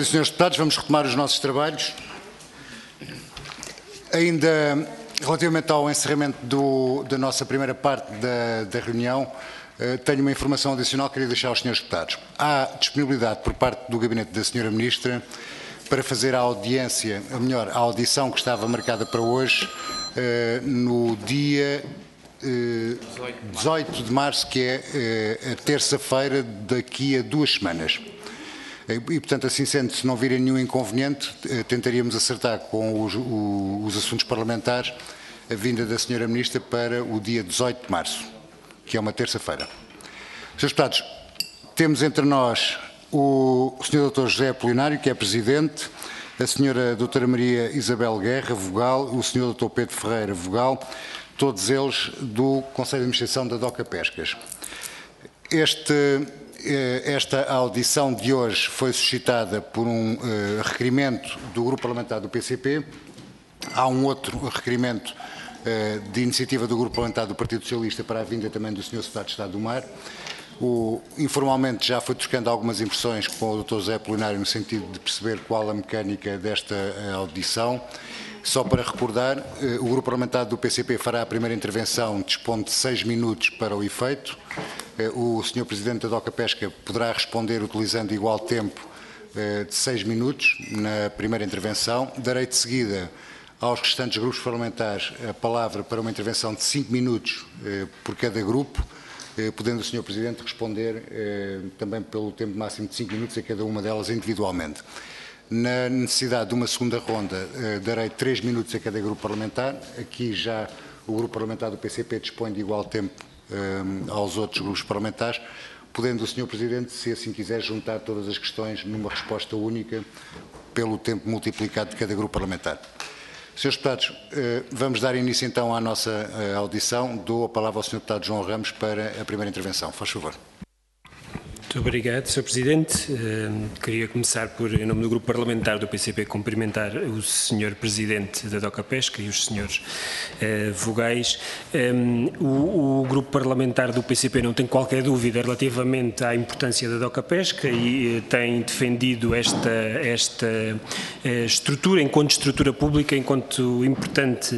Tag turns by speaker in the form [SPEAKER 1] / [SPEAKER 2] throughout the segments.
[SPEAKER 1] Senhoras e senhores deputados, vamos retomar os nossos trabalhos. Ainda relativamente ao encerramento da nossa primeira parte da reunião, tenho uma informação adicional que queria deixar aos senhores deputados. Há disponibilidade por parte do Gabinete da Senhora Ministra para fazer a audiência, ou melhor, a audição que estava marcada para hoje, no dia 18 de março, que é a terça-feira, daqui a 2 semanas. E, portanto, assim sendo, se não virem nenhum inconveniente, tentaríamos acertar com os assuntos parlamentares a vinda da Senhora Ministra para o dia 18 de março, que é uma terça-feira. Senhores deputados, temos entre nós o Sr. Dr. José Apolinário, que é Presidente, a Sra. Doutora Maria Isabel Guerra, vogal, o Sr. Dr. Pedro Ferreira, vogal, todos eles do Conselho de Administração da DOCA Pescas. Esta audição de hoje foi suscitada por um requerimento do Grupo Parlamentar do PCP. Há um outro requerimento de iniciativa do Grupo Parlamentar do Partido Socialista para a vinda também do Sr. Secretário de Estado do Mar. Informalmente já foi trocando algumas impressões com o Dr. José Apolinário no sentido de perceber qual a mecânica desta audição. Só para recordar, o Grupo Parlamentar do PCP fará a primeira intervenção, dispondo de 6 minutos para o efeito. O Sr. Presidente da DOCA Pesca poderá responder utilizando igual tempo de 6 minutos na primeira intervenção. Darei de seguida aos restantes grupos parlamentares a palavra para uma intervenção de 5 minutos por cada grupo, podendo o Sr. Presidente responder também pelo tempo máximo de 5 minutos a cada uma delas individualmente. Na necessidade de uma segunda ronda, darei 3 minutos a cada grupo parlamentar. Aqui já o grupo parlamentar do PCP dispõe de igual tempo aos outros grupos parlamentares, podendo o Sr. Presidente, se assim quiser, juntar todas as questões numa resposta única pelo tempo multiplicado de cada grupo parlamentar. Senhores deputados, vamos dar início então à nossa audição. Dou a palavra ao Sr. Deputado João Ramos para a primeira intervenção. Faz favor.
[SPEAKER 2] Muito obrigado, Sr. Presidente. Queria começar por, em nome do Grupo Parlamentar do PCP, cumprimentar o Sr. Presidente da DOCA Pesca e os Srs. Vogais. O Grupo Parlamentar do PCP não tem qualquer dúvida relativamente à importância da DOCA Pesca e tem defendido esta estrutura, enquanto estrutura pública, enquanto importante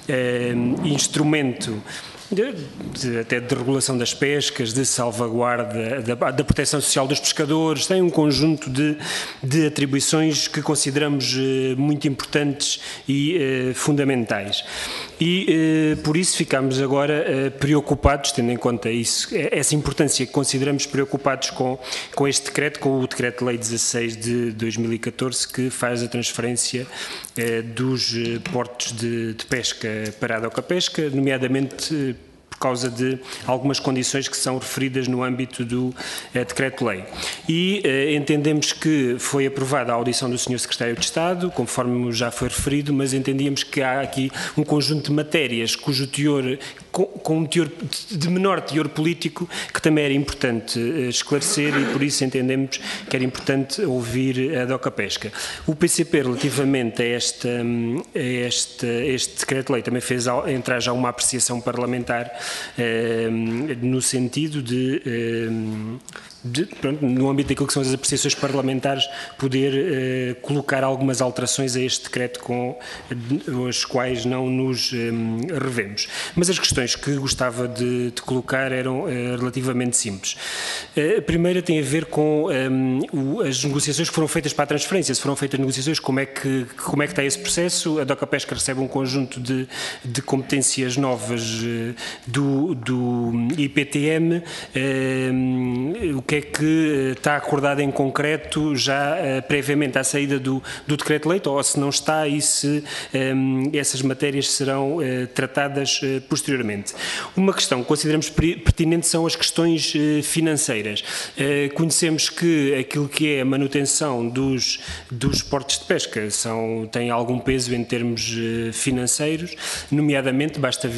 [SPEAKER 2] instrumento até de regulação das pescas, de salvaguarda da proteção social dos pescadores. Tem um conjunto de atribuições que consideramos muito importantes e fundamentais. E por isso ficamos agora preocupados, tendo em conta essa importância que consideramos preocupados com este decreto, com o Decreto-Lei 16 de 2014, que faz a transferência dos portos de pesca para a DOCA Pesca, nomeadamente por causa de algumas condições que são referidas no âmbito do Decreto-Lei. E entendemos que foi aprovada a audição do Sr. Secretário de Estado, conforme já foi referido, mas entendíamos que há aqui um conjunto de matérias cujo teor, com um teor de menor teor político, que também era importante esclarecer e por isso entendemos que era importante ouvir a DOCA Pesca. O PCP, relativamente a este Decreto-Lei, também fez entrar já uma apreciação parlamentar no sentido no âmbito daquilo que são as apreciações parlamentares, poder colocar algumas alterações a este decreto com as quais não nos revemos. Mas as questões que gostava de colocar eram relativamente simples. A primeira tem a ver com as negociações que foram feitas para a transferência. Se foram feitas negociações, como é que está esse processo? A DOCA Pesca recebe um conjunto de competências novas do IPTM. O que é que está acordado em concreto já previamente à saída do Decreto-Lei, ou se não está, e se essas matérias serão tratadas posteriormente. Uma questão que consideramos pertinente são as questões financeiras. Conhecemos que aquilo que é a manutenção dos portos de pesca tem algum peso em termos financeiros, nomeadamente basta ver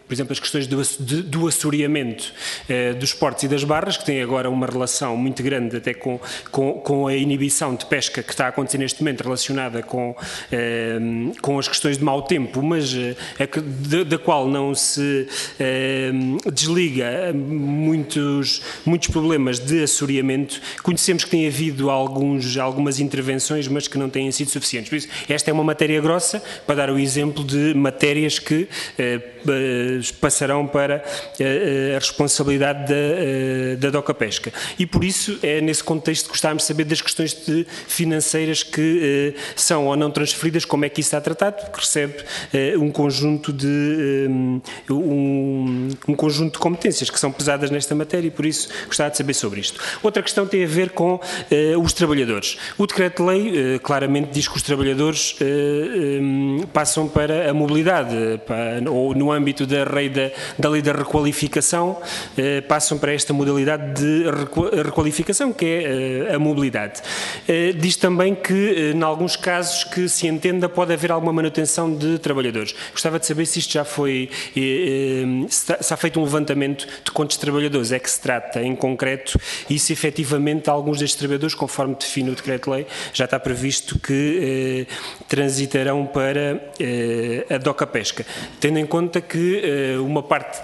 [SPEAKER 2] por exemplo, as questões do assoreamento dos portos e das barras, que têm agora uma relação muito grande até com a inibição de pesca que está a acontecer neste momento relacionada com as questões de mau tempo, mas da qual não se desliga muitos problemas de assoreamento. Conhecemos que tem havido algumas intervenções, mas que não têm sido suficientes. Por isso, esta é uma matéria grossa, para dar o exemplo de matérias que passarão para a responsabilidade da DOCA Pesca. E por isso, é nesse contexto que gostávamos de saber das questões financeiras que são ou não transferidas, como é que isso está tratado, porque recebe um conjunto de competências que são pesadas nesta matéria e por isso gostava de saber sobre isto. Outra questão tem a ver com os trabalhadores. O decreto-lei claramente diz que os trabalhadores passam para a mobilidade, ou no âmbito da lei da requalificação, passam para esta modalidade de requalificação, que é a mobilidade. Diz também que, em alguns casos que se entenda, pode haver alguma manutenção de trabalhadores. Gostava de saber se isto já foi, se há feito um levantamento de quantos trabalhadores é que se trata em concreto e se efetivamente alguns destes trabalhadores, conforme define o decreto-lei, já está previsto que transitarão para a DOCA Pesca, tendo em conta que uma parte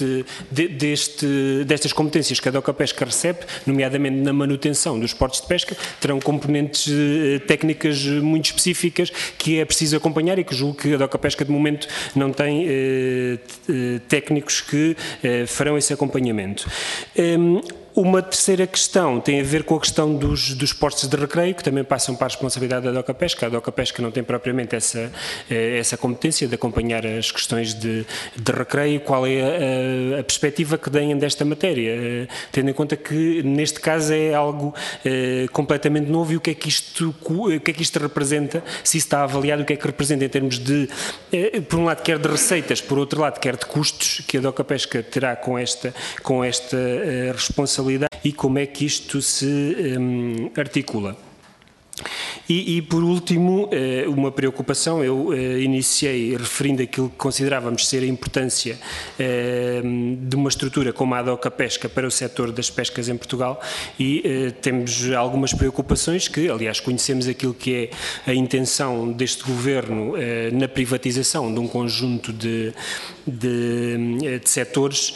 [SPEAKER 2] destas competências que a DOCA Pesca recebe, nomeadamente na manutenção dos portos de pesca, terão componentes técnicas muito específicas que é preciso acompanhar e que julgo que a DOCA Pesca de momento não tem técnicos que farão esse acompanhamento. Uma terceira questão tem a ver com a questão dos portos de recreio, que também passam para a responsabilidade da DOCA Pesca. A DOCA Pesca não tem propriamente essa competência de acompanhar as questões de recreio. Qual é a perspectiva que deem desta matéria? Tendo em conta que, neste caso, é algo completamente novo e o que é que isto representa, se isso está avaliado, o que é que representa em termos de, por um lado, quer de receitas, por outro lado, quer de custos, que a DOCA Pesca terá com esta responsabilidade e como é que isto se articula. E por último, uma preocupação, eu iniciei referindo aquilo que considerávamos ser a importância de uma estrutura como a DOCA Pesca para o setor das pescas em Portugal e temos algumas preocupações que, aliás, conhecemos aquilo que é a intenção deste Governo na privatização de um conjunto de setores.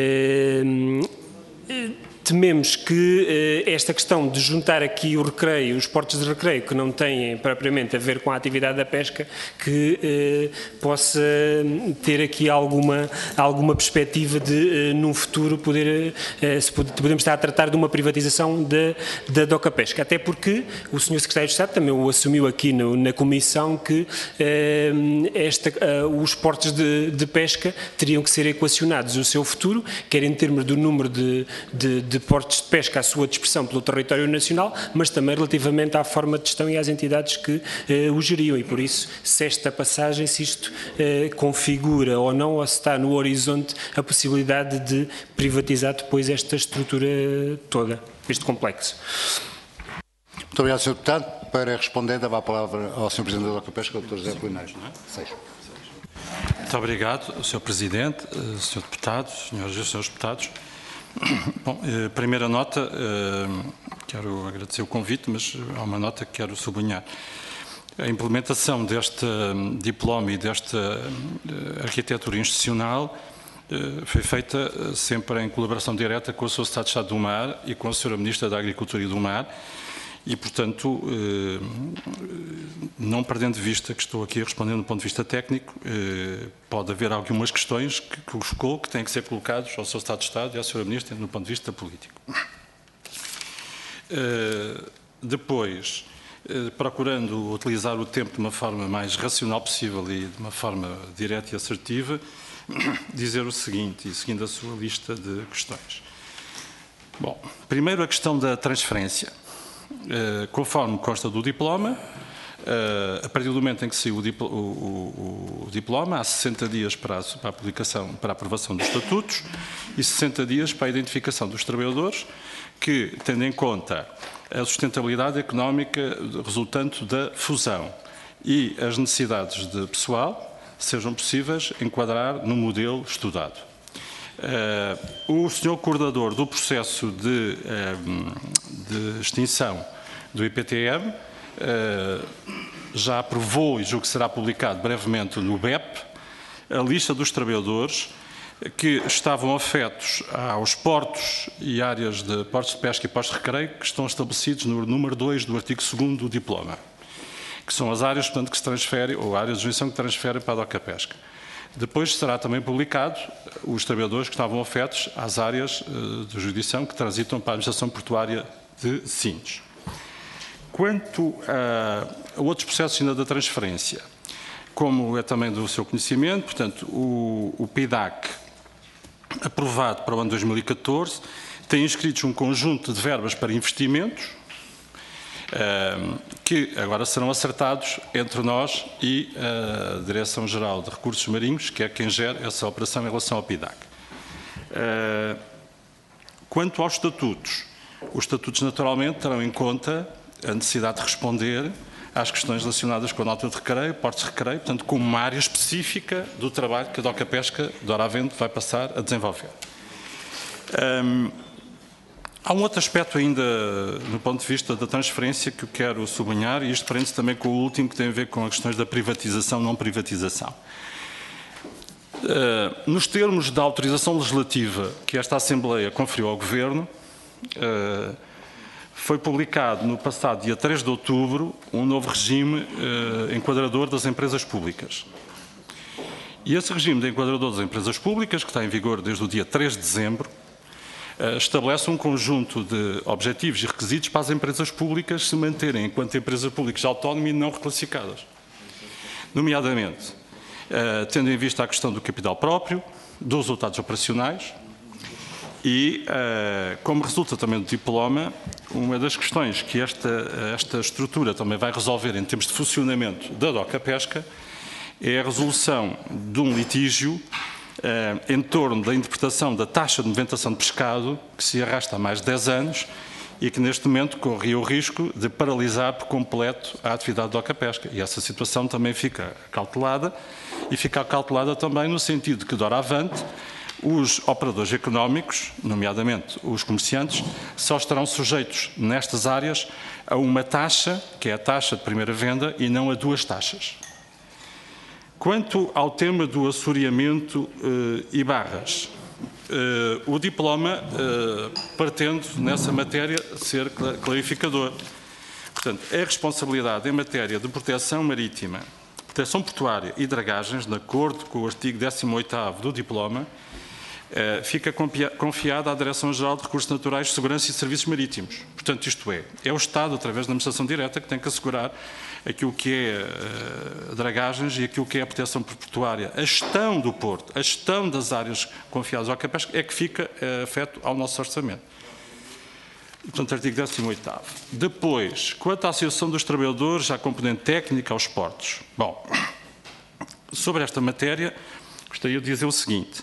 [SPEAKER 2] Tememos que esta questão de juntar aqui o recreio, os portos de recreio que não têm propriamente a ver com a atividade da pesca, que possa ter aqui alguma perspectiva de, num futuro, podemos estar a tratar de uma privatização da DOCA Pesca. Até porque o Sr. Secretário de Estado também o assumiu aqui na Comissão que os portos de pesca teriam que ser equacionados o seu futuro, quer em termos do número de portos de pesca à sua dispersão pelo território nacional, mas também relativamente à forma de gestão e às entidades que o geriam. E por isso, se esta passagem, se isto configura ou não, ou se está no horizonte a possibilidade de privatizar depois esta estrutura toda, este complexo.
[SPEAKER 1] Muito obrigado, Sr. Deputado. Para responder, dava a palavra ao Sr. Presidente da DOCA Pesca, Dr. José Apolinário.
[SPEAKER 3] Muito obrigado, Sr. Presidente, Sr. Deputado, Senhoras e Srs. Deputados. Bom, primeira nota, quero agradecer o convite, mas há uma nota que quero sublinhar. A implementação deste diploma e desta arquitetura institucional foi feita sempre em colaboração direta com a Sra. Secretária de Estado do Mar e com a Sra. Ministra da Agricultura e do Mar e, portanto, não perdendo de vista que estou aqui respondendo do ponto de vista técnico, pode haver algumas questões que colocou que têm que ser colocadas ao Sr. Secretário de Estado e à Sra. Ministra do ponto de vista político. Depois, procurando utilizar o tempo de uma forma mais racional possível e de uma forma direta e assertiva, dizer o seguinte, e seguindo a sua lista de questões. Bom, primeiro a questão da transferência. Conforme consta do diploma, a partir do momento em que saiu o diploma, há 60 dias para a publicação, para a aprovação dos estatutos e 60 dias para a identificação dos trabalhadores que, tendo em conta a sustentabilidade económica resultante da fusão e as necessidades de pessoal, sejam possíveis enquadrar no modelo estudado. O senhor coordenador do processo de extinção do IPTM já aprovou, e julgo que será publicado brevemente no BEP, a lista dos trabalhadores que estavam afetos aos portos e áreas de portos de pesca e portos de recreio que estão estabelecidos no número 2 do artigo 2º do diploma, que são as áreas, portanto, que se transferem, ou áreas de jurisdição que transferem para a DOCA Pesca. Depois será também publicado os trabalhadores que estavam afetos às áreas de jurisdição que transitam para a administração portuária de Sines. Quanto a outros processos ainda da transferência, como é também do seu conhecimento, portanto, o PIDAC, aprovado para o ano 2014, tem inscritos um conjunto de verbas para investimentos, que agora serão acertados entre nós e a Direção-Geral de Recursos Marinhos, que é quem gera essa operação em relação ao PIDAC. Quanto aos estatutos, os estatutos naturalmente terão em conta a necessidade de responder às questões relacionadas com a nota de recreio, portos de recreio, portanto, como uma área específica do trabalho que a DOCA Pesca de Oravente vai passar a desenvolver. Há um outro aspecto ainda, no ponto de vista da transferência, que eu quero sublinhar, e isto prende-se também com o último, que tem a ver com as questões da privatização, não privatização. Nos termos da autorização legislativa que esta Assembleia conferiu ao Governo, foi publicado no passado dia 3 de outubro um novo regime enquadrador das empresas públicas. E esse regime de enquadrador das empresas públicas, que está em vigor desde o dia 3 de dezembro, estabelece um conjunto de objetivos e requisitos para as empresas públicas se manterem enquanto empresas públicas autónomas e não reclassificadas. Nomeadamente, tendo em vista a questão do capital próprio, dos resultados operacionais e, como resulta também do diploma, uma das questões que esta estrutura também vai resolver em termos de funcionamento da DOCA Pesca é a resolução de um litígio em torno da interpretação da taxa de movimentação de pescado, que se arrasta há mais de 10 anos e que neste momento corria o risco de paralisar por completo a atividade da DOCA Pesca. E essa situação também fica cautelada, e fica cautelada também no sentido de que, de hora avante, os operadores económicos, nomeadamente os comerciantes, só estarão sujeitos nestas áreas a uma taxa, que é a taxa de primeira venda, e não a duas taxas. Quanto ao tema do assoreamento e barras, o diploma pretende, nessa matéria, ser clarificador. Portanto, a responsabilidade em matéria de proteção marítima, proteção portuária e dragagens, de acordo com o artigo 18º do diploma, fica confiada à Direção-Geral de Recursos Naturais, Segurança e Serviços Marítimos. Portanto, isto é o Estado, através da administração direta, que tem que assegurar aquilo que é dragagens e aquilo que é a proteção portuária. A gestão do porto, a gestão das áreas confiadas ao CAPESC é que fica afeto ao nosso orçamento. Portanto, artigo 18º. Depois, quanto à Associação dos Trabalhadores, à componente técnica, aos portos. Bom, sobre esta matéria, gostaria de dizer o seguinte.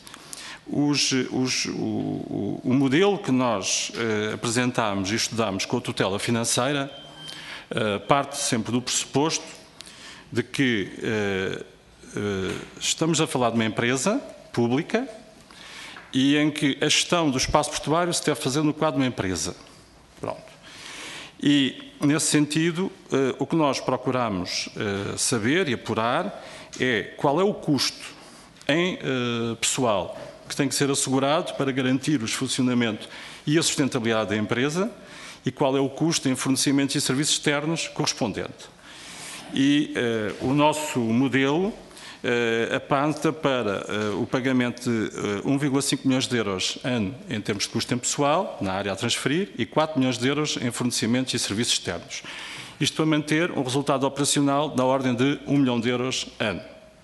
[SPEAKER 3] O modelo que nós apresentámos e estudámos com a tutela financeira parte sempre do pressuposto de que estamos a falar de uma empresa pública e em que a gestão do espaço portuário se deve fazer no quadro de uma empresa. Pronto. E, nesse sentido, o que nós procuramos saber e apurar é qual é o custo em pessoal que tem que ser assegurado para garantir o funcionamento e a sustentabilidade da empresa e qual é o custo em fornecimentos e serviços externos correspondente. E o nosso modelo aponta para o pagamento de 1,5 milhões de euros ano em termos de custo em pessoal, na área a transferir, e 4 milhões de euros em fornecimentos e serviços externos. Isto para manter um resultado operacional na ordem de 1 milhão de euros ano.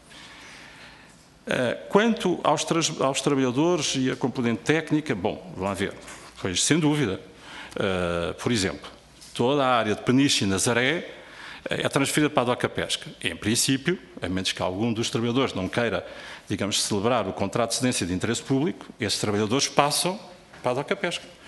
[SPEAKER 3] Quanto aos trabalhadores e a componente técnica, bom, vamos ver, pois sem dúvida, por exemplo, toda a área de Peniche e Nazaré é transferida para a DOCA Pesca. Em princípio, a menos que algum dos trabalhadores não queira, digamos, celebrar o contrato de cedência de interesse público, esses trabalhadores passam para a DOCA Pesca.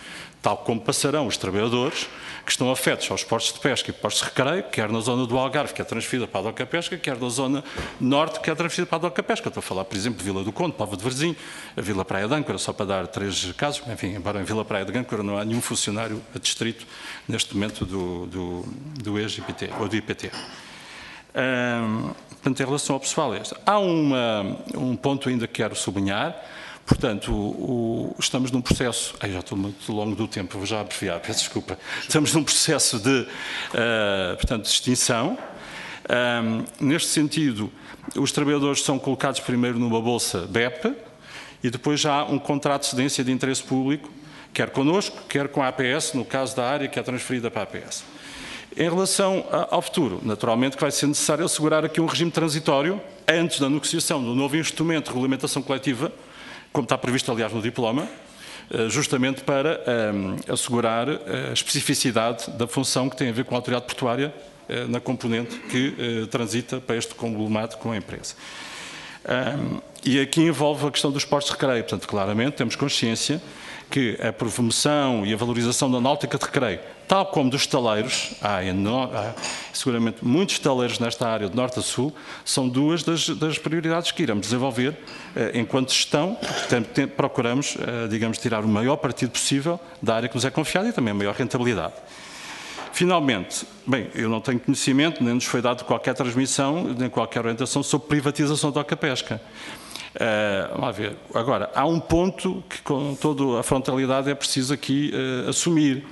[SPEAKER 3] tal como passarão os trabalhadores que estão afetos aos postos de pesca e postos de recreio, quer na zona do Algarve, que é transferida para a Doca Pesca, quer na zona norte, que é transferida para a Doca Pesca. Estou a falar, por exemplo, de Vila do Conde, Póvoa de Varzim, a Vila Praia de Âncora, só para dar 3 casos. Enfim, embora em Vila Praia de Âncora não há nenhum funcionário a distrito neste momento do ex-IPT, ou do IPT. Portanto, em relação ao pessoal, há um ponto ainda que quero sublinhar. Portanto, estamos num processo, já estou muito longo do tempo, vou já abreviar, peço desculpa. Estamos num processo de, portanto, de extinção. Neste sentido, os trabalhadores são colocados primeiro numa bolsa BEP e depois já há um contrato de cedência de interesse público, quer connosco, quer com a APS, no caso da área que é transferida para a APS. Em relação ao futuro, naturalmente que vai ser necessário assegurar aqui um regime transitório antes da negociação do novo instrumento de regulamentação coletiva, como está previsto, aliás, no diploma, justamente para assegurar a especificidade da função que tem a ver com a autoridade portuária na componente que transita para este conglomerado com a empresa. E aqui envolve a questão dos postos de recreio. Portanto, claramente, temos consciência que a promoção e a valorização da náutica de recreio, tal como dos estaleiros, há seguramente muitos estaleiros nesta área de norte a sul, são duas das prioridades que iremos desenvolver enquanto gestão. Procuramos, digamos, tirar o maior partido possível da área que nos é confiada e também a maior rentabilidade. Finalmente, bem, eu não tenho conhecimento, nem nos foi dado qualquer transmissão, nem qualquer orientação sobre privatização da Doca Pesca. Vamos ver. Agora, há um ponto que com toda a frontalidade é preciso aqui assumir.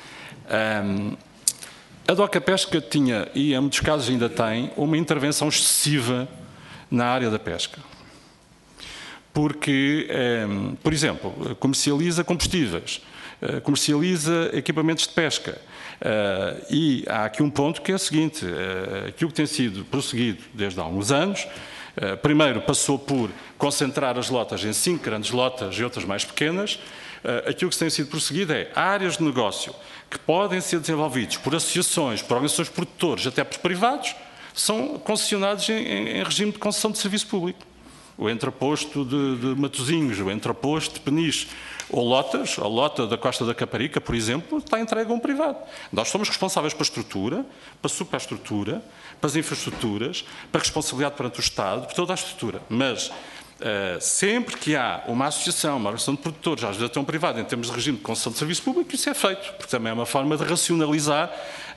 [SPEAKER 3] A Doca Pesca tinha, e em muitos casos ainda tem, uma intervenção excessiva na área da pesca. Porque, por exemplo, comercializa combustíveis, comercializa equipamentos de pesca. E há aqui um ponto que é o seguinte, aquilo que tem sido prosseguido desde há alguns anos, primeiro passou por concentrar as lotas em 5 grandes lotas e outras mais pequenas. Aquilo que tem sido prosseguido é áreas de negócio que podem ser desenvolvidos por associações, por organizações produtores, até por privados, são concessionados em regime de concessão de serviço público. O entreposto de Matosinhos, o entreposto de Peniche, ou lotas, a lota da Costa da Caparica, por exemplo, está entregue a um privado. Nós somos responsáveis para a estrutura, para a superestrutura, para as infraestruturas, para a responsabilidade perante o Estado, por toda a estrutura. Mas sempre que há uma associação, uma organização de produtores, às vezes até um privado, em termos de regime de concessão de serviço público, isso é feito, porque também é uma forma de racionalizar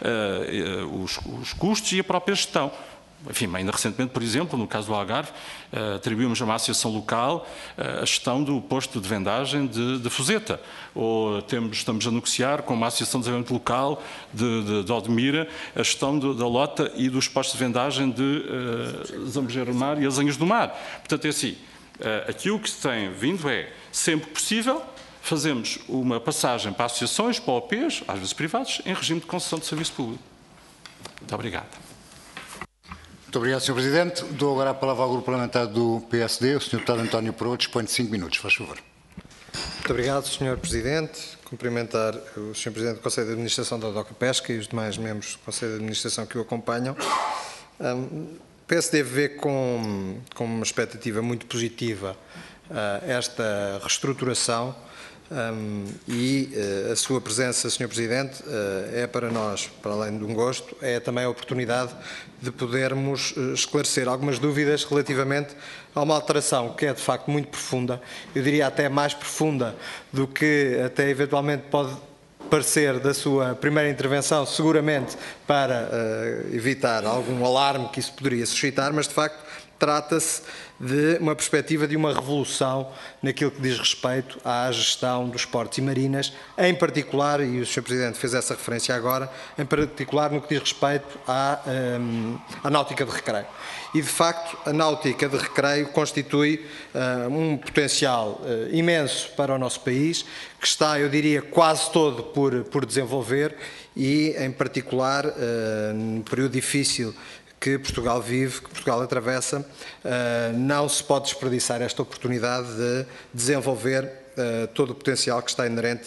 [SPEAKER 3] os custos e a própria gestão. Enfim, ainda recentemente, por exemplo, no caso do Algarve, atribuímos a uma associação local a gestão do posto de vendagem de Fuseta. Ou estamos a negociar com uma associação de desenvolvimento local de Odmira a gestão da lota e dos postos de vendagem de Zambujeiro do Mar e Azanhos do Mar. Portanto, é assim, aquilo que se tem vindo é, sempre possível, fazemos uma passagem para associações, para OPs, às vezes privados, em regime de concessão de serviço público. Muito obrigado.
[SPEAKER 1] Muito obrigado, Sr. Presidente. Dou agora a palavra ao Grupo Parlamentar do PSD, o Sr. Deputado António Peroa, dispõe de 5 minutos, faz favor.
[SPEAKER 4] Muito obrigado, Sr. Presidente. Cumprimentar o Sr. Presidente do Conselho de Administração da Doca Pesca e os demais membros do Conselho de Administração que o acompanham. O PSD vê com uma expectativa muito positiva esta reestruturação e a sua presença, Sr. Presidente, é para nós, para além de um gosto, é também a oportunidade de podermos esclarecer algumas dúvidas relativamente a uma alteração que é de facto muito profunda, eu diria até mais profunda do que até eventualmente pode parecer da sua primeira intervenção, seguramente para evitar algum alarme que isso poderia suscitar, mas de facto trata-se de uma perspectiva de uma revolução naquilo que diz respeito à gestão dos portos e marinas, em particular, e o Sr. Presidente fez essa referência agora, em particular no que diz respeito à náutica de recreio. E, de facto, a náutica de recreio constitui um potencial imenso para o nosso país, que está, eu diria, quase todo por desenvolver e, em particular, num período difícil que Portugal vive, que Portugal atravessa, não se pode desperdiçar esta oportunidade de desenvolver todo o potencial que está inerente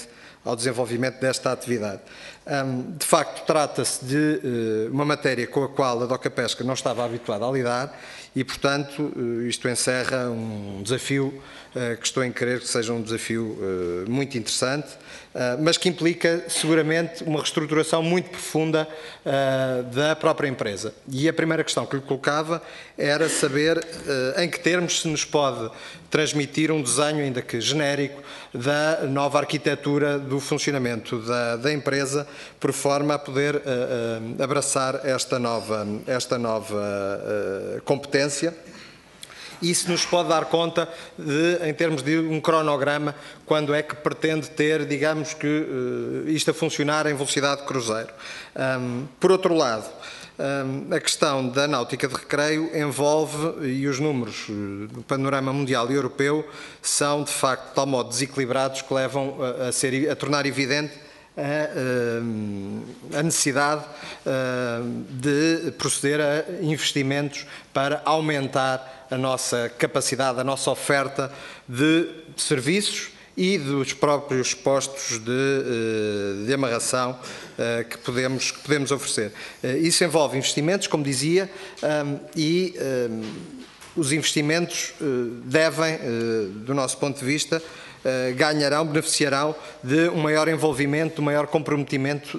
[SPEAKER 4] ao desenvolvimento desta atividade. De facto, trata-se de uma matéria com a qual a DOCA Pesca não estava habituada a lidar e, portanto, isto encerra um desafio que estou em crer que seja um desafio muito interessante, mas que implica seguramente uma reestruturação muito profunda da própria empresa. E a primeira questão que lhe colocava era saber em que termos se nos pode transmitir um desenho, ainda que genérico, da nova arquitetura do funcionamento da empresa, por forma a poder abraçar esta nova competência. Isso nos pode dar conta de, em termos de um cronograma, quando é que pretende ter, digamos que, isto a funcionar em velocidade de cruzeiro. Por outro lado, a questão da náutica de recreio envolve, e os números do panorama mundial e europeu são, de facto, de tal modo desequilibrados que levam a tornar evidente a necessidade de proceder a investimentos para aumentar a nossa capacidade, a nossa oferta de serviços e dos próprios postos de amarração que podemos oferecer. Isso envolve investimentos, como dizia, e os investimentos devem, do nosso ponto de vista, beneficiarão de um maior envolvimento, um maior comprometimento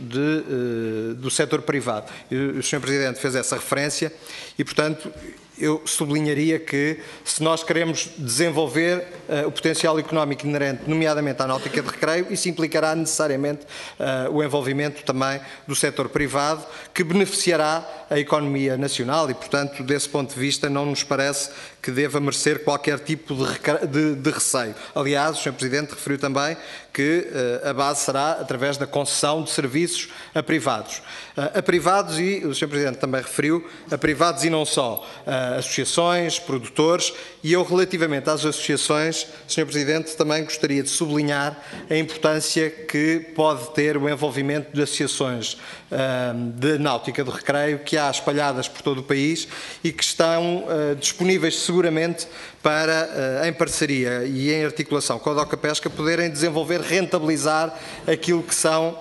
[SPEAKER 4] do setor privado. O Sr. Presidente fez essa referência e, portanto, eu sublinharia que, se nós queremos desenvolver o potencial económico inerente, nomeadamente à náutica de recreio, isso implicará necessariamente o envolvimento também do setor privado, que beneficiará a economia nacional e, portanto, desse ponto de vista, não nos parece que deva merecer qualquer tipo de receio. Aliás, o Sr. Presidente referiu também que a base será através da concessão de serviços a privados. A privados e, o Sr. Presidente também referiu, a privados e não só, associações, produtores, e eu, relativamente às associações, Sr. Presidente, também gostaria de sublinhar a importância que pode ter o envolvimento de associações de náutica de recreio que há espalhadas por todo o país e que estão disponíveis seguramente para, em parceria e em articulação com a DOCA Pesca, poderem desenvolver, rentabilizar aquilo que são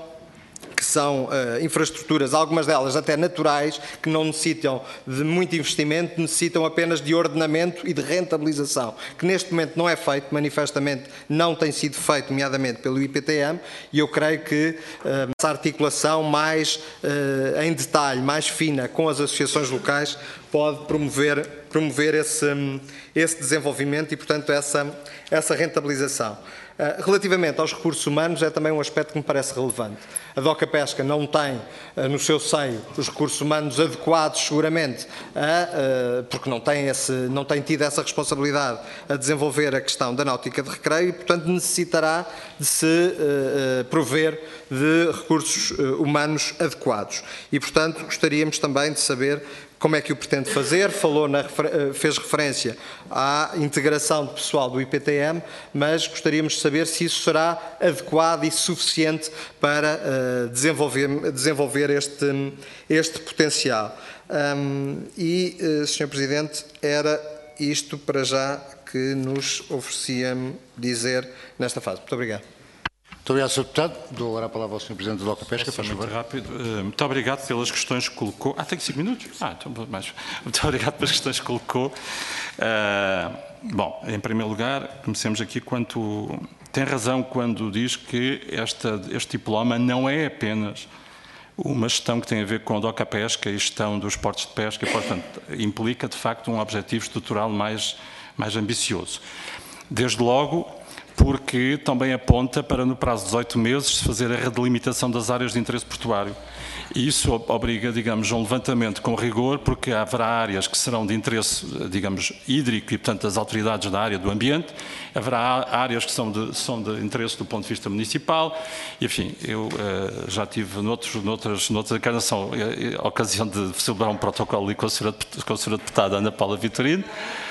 [SPEAKER 4] infraestruturas, algumas delas até naturais, que não necessitam de muito investimento, necessitam apenas de ordenamento e de rentabilização, que neste momento não é feito, manifestamente não tem sido feito, nomeadamente pelo IPTM, e eu creio que essa articulação mais em detalhe, mais fina com as associações locais, pode promover esse desenvolvimento e, portanto, essa rentabilização. Relativamente aos recursos humanos, é também um aspecto que me parece relevante. A DOCA Pesca não tem no seu seio os recursos humanos adequados, seguramente, porque não tem tido essa responsabilidade a desenvolver a questão da náutica de recreio e, portanto, necessitará de se prover de recursos humanos adequados. E, portanto, gostaríamos também de saber como é que o pretende fazer. Fez referência à integração de pessoal do IPTM, mas gostaríamos de saber se isso será adequado e suficiente para desenvolver este potencial. Sr. Presidente, era isto para já que nos oferecia-me dizer nesta fase. Muito obrigado.
[SPEAKER 1] Muito obrigado, Sr. Deputado. Dou agora a palavra ao Sr. Presidente da DOCA Pesca. Faz favor.
[SPEAKER 3] Muito rápido. Muito obrigado pelas questões que colocou. Tenho 5 minutos? Então mais. Muito obrigado pelas questões que colocou. Bom, em primeiro lugar, comecemos aqui tem razão quando diz que este diploma não é apenas uma gestão que tem a ver com a DOCA Pesca e gestão dos portos de pesca e, portanto, implica, de facto, um objetivo estrutural mais ambicioso. Desde logo, porque também aponta para, no prazo de 18 meses, fazer a redelimitação das áreas de interesse portuário. E isso obriga, digamos, a um levantamento com rigor, porque haverá áreas que serão de interesse, digamos, hídrico e, portanto, das autoridades da área do ambiente, haverá áreas que são de interesse do ponto de vista municipal, e, enfim, eu já tive noutra encarnação a ocasião de celebrar um protocolo ali com a senhora deputada Ana Paula Vitorino,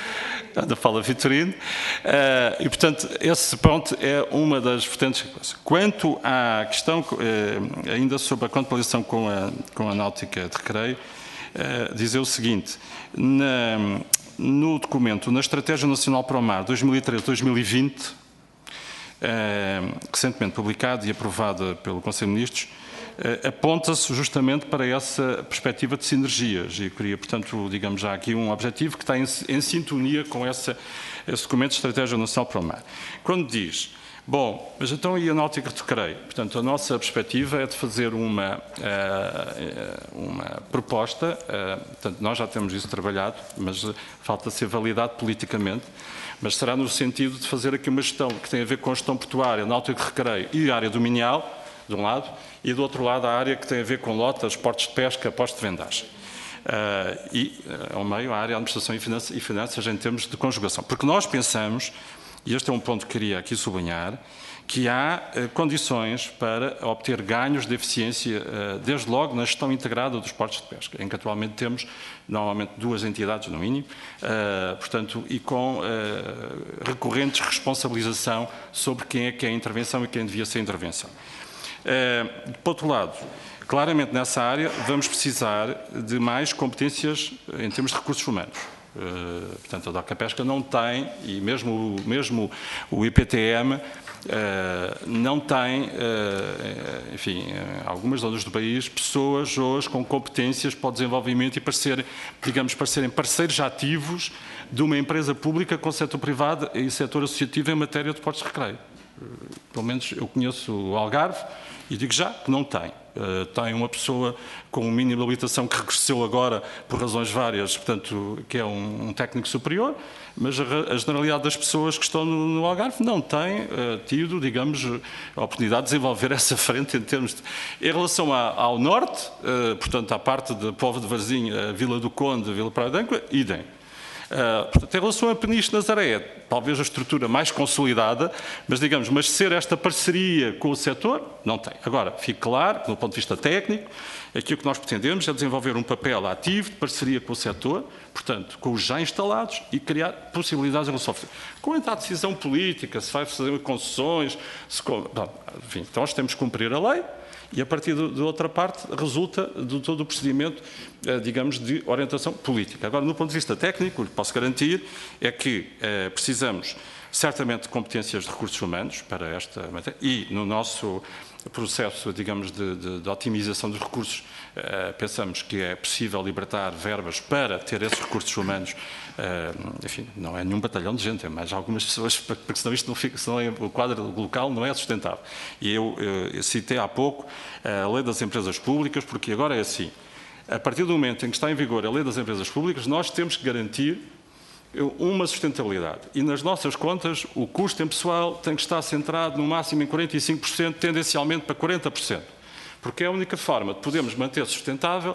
[SPEAKER 3] e, portanto, esse ponto é uma das vertentes. Quanto à questão, ainda sobre a contabilização com a náutica de recreio, dizer o seguinte: no documento, na Estratégia Nacional para o Mar 2013-2020, recentemente publicado e aprovado pelo Conselho de Ministros, aponta-se justamente para essa perspectiva de sinergias e queria, portanto, digamos já aqui um objetivo que está em sintonia com esse documento de Estratégia Nacional para o Mar. Quando diz, bom, mas então e a náutica de recreio? Portanto, a nossa perspectiva é de fazer uma proposta, portanto, nós já temos isso trabalhado, mas falta ser validado politicamente, mas será no sentido de fazer aqui uma gestão que tem a ver com a gestão portuária, náutica de recreio e a área do Minhal, de um lado, e do outro lado a área que tem a ver com lotas, portos de pesca, postos de vendagem. Ao meio a área de administração e finanças em termos de conjugação. Porque nós pensamos, e este é um ponto que queria aqui sublinhar, que há condições para obter ganhos de eficiência, desde logo na gestão integrada dos portos de pesca, em que atualmente temos, normalmente, 2 entidades, no mínimo, portanto, e com recorrentes responsabilização sobre quem é que é a intervenção e quem devia ser a intervenção. Por outro lado, claramente nessa área vamos precisar de mais competências em termos de recursos humanos. Portanto, a DOCA Pesca não tem, e mesmo o IPTM não tem, enfim, algumas zonas do país, pessoas hoje com competências para o desenvolvimento e para serem parceiros ativos de uma empresa pública com setor privado e setor associativo em matéria de portos de recreio. Pelo menos eu conheço o Algarve e digo já que não tem. Tem uma pessoa com um mínimo de habilitação que regressou agora por razões várias, portanto, que é um técnico superior, mas a generalidade das pessoas que estão no Algarve não tem tido, digamos, a oportunidade de desenvolver essa frente em termos de... Em relação ao norte, portanto, à parte da Póvoa de Varzim, Vila do Conde, Vila Praia de Âncora, idem. Portanto, em relação a Peniche de Nazaré, talvez a estrutura mais consolidada, mas ser esta parceria com o setor, não tem. Agora, fique claro, do ponto de vista técnico, aqui o que nós pretendemos é desenvolver um papel ativo de parceria com o setor, portanto, com os já instalados e criar possibilidades em relação ao... Quanto à decisão política, se vai fazer concessões, enfim, então nós temos que cumprir a lei, e a partir de outra parte resulta de todo o procedimento, digamos, de orientação política. Agora, no ponto de vista técnico, o que posso garantir é que precisamos certamente de competências de recursos humanos para esta matéria e no nosso processo, digamos, de otimização dos recursos, pensamos que é possível libertar verbas para ter esses recursos humanos, enfim, não é nenhum batalhão de gente, é mais algumas pessoas, porque senão isto não fica, senão o quadro local não é sustentável. E eu citei há pouco a Lei das Empresas Públicas, porque agora é assim, a partir do momento em que está em vigor a Lei das Empresas Públicas, nós temos que garantir uma sustentabilidade. E nas nossas contas, o custo em pessoal tem que estar centrado no máximo em 45%, tendencialmente para 40%. Porque é a única forma de podermos manter sustentável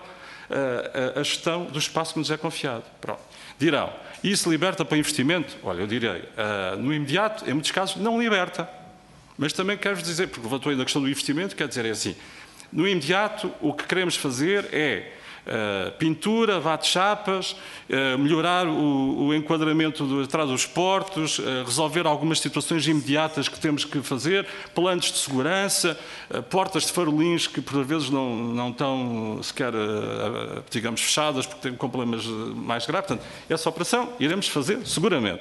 [SPEAKER 3] a gestão do espaço que nos é confiado. Pronto. Dirão, isso liberta para investimento? Olha, eu direi, no imediato, em muitos casos, não liberta. Mas também quero-vos dizer, porque levantou aí na questão do investimento, quer dizer, é assim, no imediato, o que queremos fazer é pintura, bate-chapas, melhorar o enquadramento atrás dos portos, resolver algumas situações imediatas que temos que fazer, planos de segurança, portas de farolins que por vezes não estão sequer, digamos, fechadas porque têm problemas mais graves. Portanto, essa operação iremos fazer seguramente.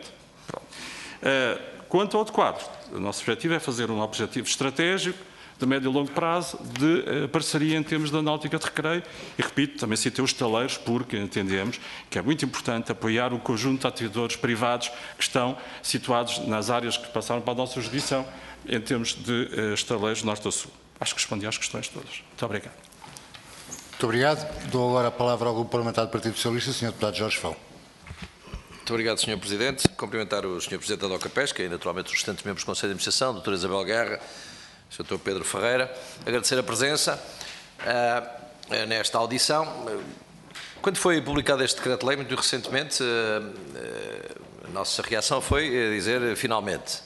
[SPEAKER 3] Quanto ao outro quadro, o nosso objetivo é fazer um objetivo estratégico de médio e longo prazo, de parceria em termos da náutica de recreio. E, repito, também citei os estaleiros, porque entendemos que é muito importante apoiar o conjunto de atividades privados que estão situados nas áreas que passaram para a nossa jurisdição, em termos de estaleiros norte a sul. Acho que respondi às questões todas. Muito obrigado.
[SPEAKER 1] Muito obrigado. Dou agora a palavra ao Grupo Parlamentar do Partido Socialista, Sr. Deputado Jorge Fão.
[SPEAKER 5] Muito obrigado, Sr. Presidente. Cumprimentar o Sr. Presidente da DOCA Pesca e, naturalmente, os restantes membros do Conselho de Administração, Dr. Isabel Guerra, Sr. Pedro Ferreira, agradecer a presença nesta audição. Quando foi publicado este decreto-lei, muito recentemente, a nossa reação foi dizer finalmente.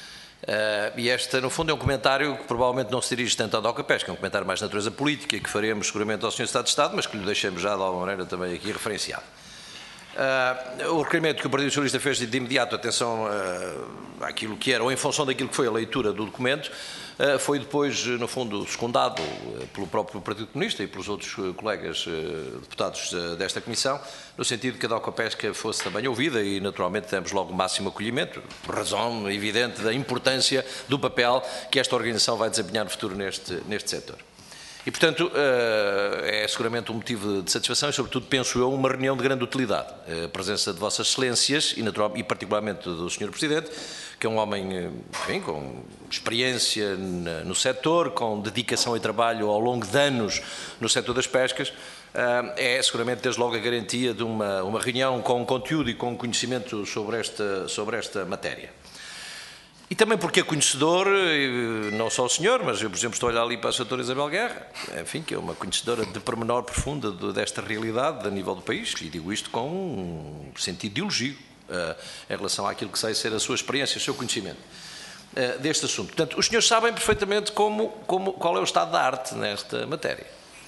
[SPEAKER 5] E este, no fundo, é um comentário que provavelmente não se dirige tanto à DOCA Pesca, é um comentário mais de natureza política e que faremos seguramente ao Sr. Estado de Estado, mas que lhe deixemos já de alguma maneira também aqui referenciado. O requerimento que o Partido Socialista fez de imediato atenção àquilo que era, ou em função daquilo que foi a leitura do documento, foi depois, no fundo, secundado pelo próprio Partido Comunista e pelos outros colegas deputados desta Comissão, no sentido que a DOCA-Pesca fosse também ouvida e, naturalmente, demos logo o máximo acolhimento, por razão evidente da importância do papel que esta organização vai desempenhar no futuro neste setor. E, portanto, é seguramente um motivo de satisfação e, sobretudo, penso eu, uma reunião de grande utilidade. A presença de Vossas Excelências e particularmente do Sr. Presidente, que é um homem, enfim, com experiência no setor, com dedicação e trabalho ao longo de anos no setor das pescas, é seguramente, desde logo, a garantia de uma reunião com conteúdo e com conhecimento sobre esta matéria. E também porque é conhecedor, não só o senhor, mas eu, por exemplo, estou a olhar ali para a doutora Isabel Guerra, enfim, que é uma conhecedora de pormenor profunda desta realidade a nível do país, e digo isto com um sentido de elogio em relação àquilo que sei ser a sua experiência, o seu conhecimento deste assunto. Portanto, os senhores sabem perfeitamente qual é o estado da arte nesta matéria.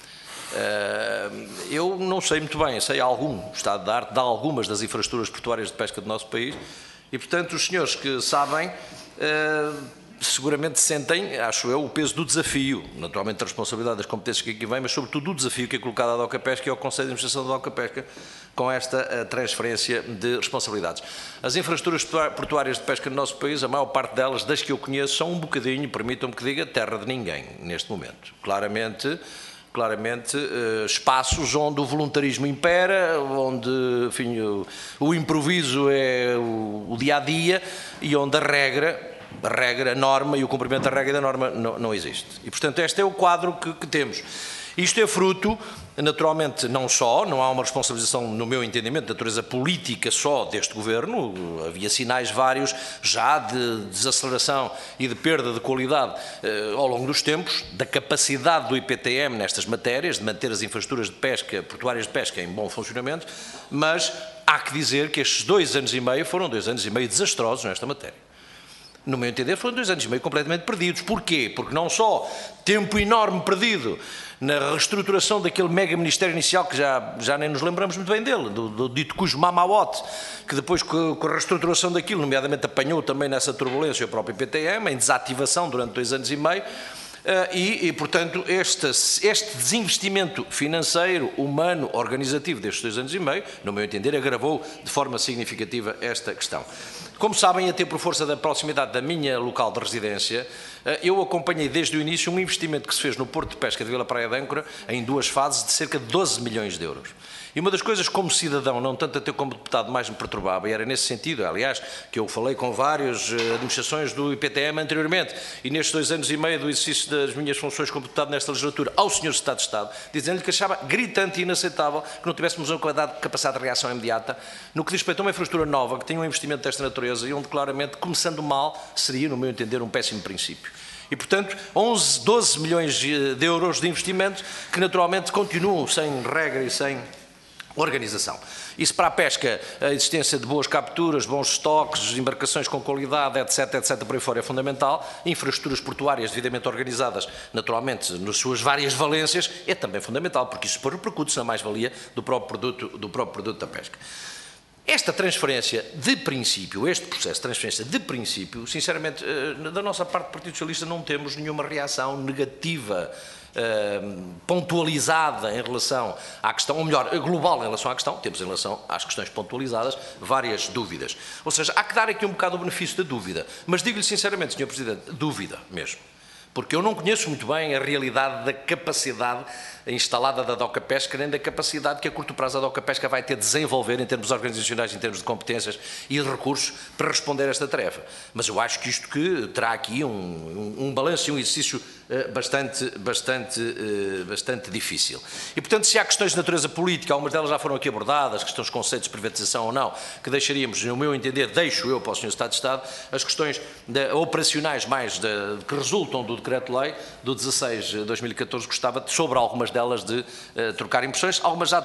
[SPEAKER 5] Eu não sei muito bem, sei algum estado da arte de algumas das infraestruturas portuárias de pesca do nosso país, e, portanto, os senhores que sabem, seguramente sentem, acho eu, o peso do desafio, naturalmente da responsabilidade das competências que aqui vêm, mas sobretudo do desafio que é colocado à DOCA-Pesca e ao Conselho de Administração da DOCA-Pesca com esta transferência de responsabilidades. As infraestruturas portuárias de pesca no nosso país, a maior parte delas, das que eu conheço, são um bocadinho, permitam-me que diga, terra de ninguém neste momento. Claramente, espaços onde o voluntarismo impera, onde, enfim, o improviso é o dia-a-dia e onde a regra, a norma e o cumprimento da regra e da norma não existe. E, portanto, este é o quadro que temos. Isto é fruto, naturalmente, não há uma responsabilização, no meu entendimento, de natureza política só deste Governo, havia sinais vários já de desaceleração e de perda de qualidade ao longo dos tempos, da capacidade do IPTM nestas matérias, de manter as infraestruturas de pesca, portuárias de pesca em bom funcionamento, mas há que dizer que estes 2 anos e meio foram 2 anos e meio desastrosos nesta matéria. No meu entender, foram 2 anos e meio completamente perdidos. Porquê? Porque não só tempo enorme perdido na reestruturação daquele mega-ministério inicial, que já nem nos lembramos muito bem dele, do dito cujo Mamaote, que depois com a reestruturação daquilo, nomeadamente apanhou também nessa turbulência o próprio IPTM, em desativação durante 2 anos e meio, portanto, este desinvestimento financeiro, humano, organizativo destes 2 anos e meio, no meu entender, agravou de forma significativa esta questão. Como sabem, até por força da proximidade da minha local de residência, eu acompanhei desde o início um investimento que se fez no Porto de Pesca de Vila Praia de Âncora, em 2 fases, de cerca de 12 milhões de euros. E uma das coisas, como cidadão, não tanto até como deputado, mais me perturbava, e era nesse sentido, aliás, que eu falei com várias administrações do IPTM anteriormente, e nestes 2 anos e meio do exercício das minhas funções como deputado nesta legislatura, ao Sr. Secretário de Estado, dizendo-lhe que achava gritante e inaceitável que não tivéssemos uma capacidade de reação imediata no que diz respeito a uma infraestrutura nova, que tenha um investimento desta natureza, e onde claramente, começando mal, seria, no meu entender, um péssimo princípio. E, portanto, 12 milhões de euros de investimento que, naturalmente, continuam sem regra e sem organização. Isso para a pesca, a existência de boas capturas, bons estoques, embarcações com qualidade, etc, por aí fora é fundamental. Infraestruturas portuárias devidamente organizadas, naturalmente, nas suas várias valências, é também fundamental, porque isso repercute-se na mais-valia do próprio produto da pesca. Esta transferência de princípio, este processo de transferência de princípio, sinceramente, da nossa parte do Partido Socialista não temos nenhuma reação negativa, pontualizada em relação à questão, ou melhor, global em relação à questão, temos em relação às questões pontualizadas várias dúvidas. Ou seja, há que dar aqui um bocado o benefício da dúvida, mas digo-lhe sinceramente, Sr. Presidente, dúvida mesmo. Porque eu não conheço muito bem a realidade da capacidade instalada da DOCA-Pesca, nem da capacidade que a curto prazo a DOCA-Pesca vai ter de desenvolver em termos organizacionais, em termos de competências e de recursos para responder a esta tarefa. Mas eu acho que isto que terá aqui um balanço e um exercício bastante difícil. E, portanto, se há questões de natureza política, algumas delas já foram aqui abordadas, questões de conceitos de privatização ou não, que deixaríamos, no meu entender, deixo eu para o Sr. Secretário de Estado, as questões operacionais mais que resultam do decreto-lei do 16 de 2014, gostava, sobre algumas delas, de trocar impressões, algumas já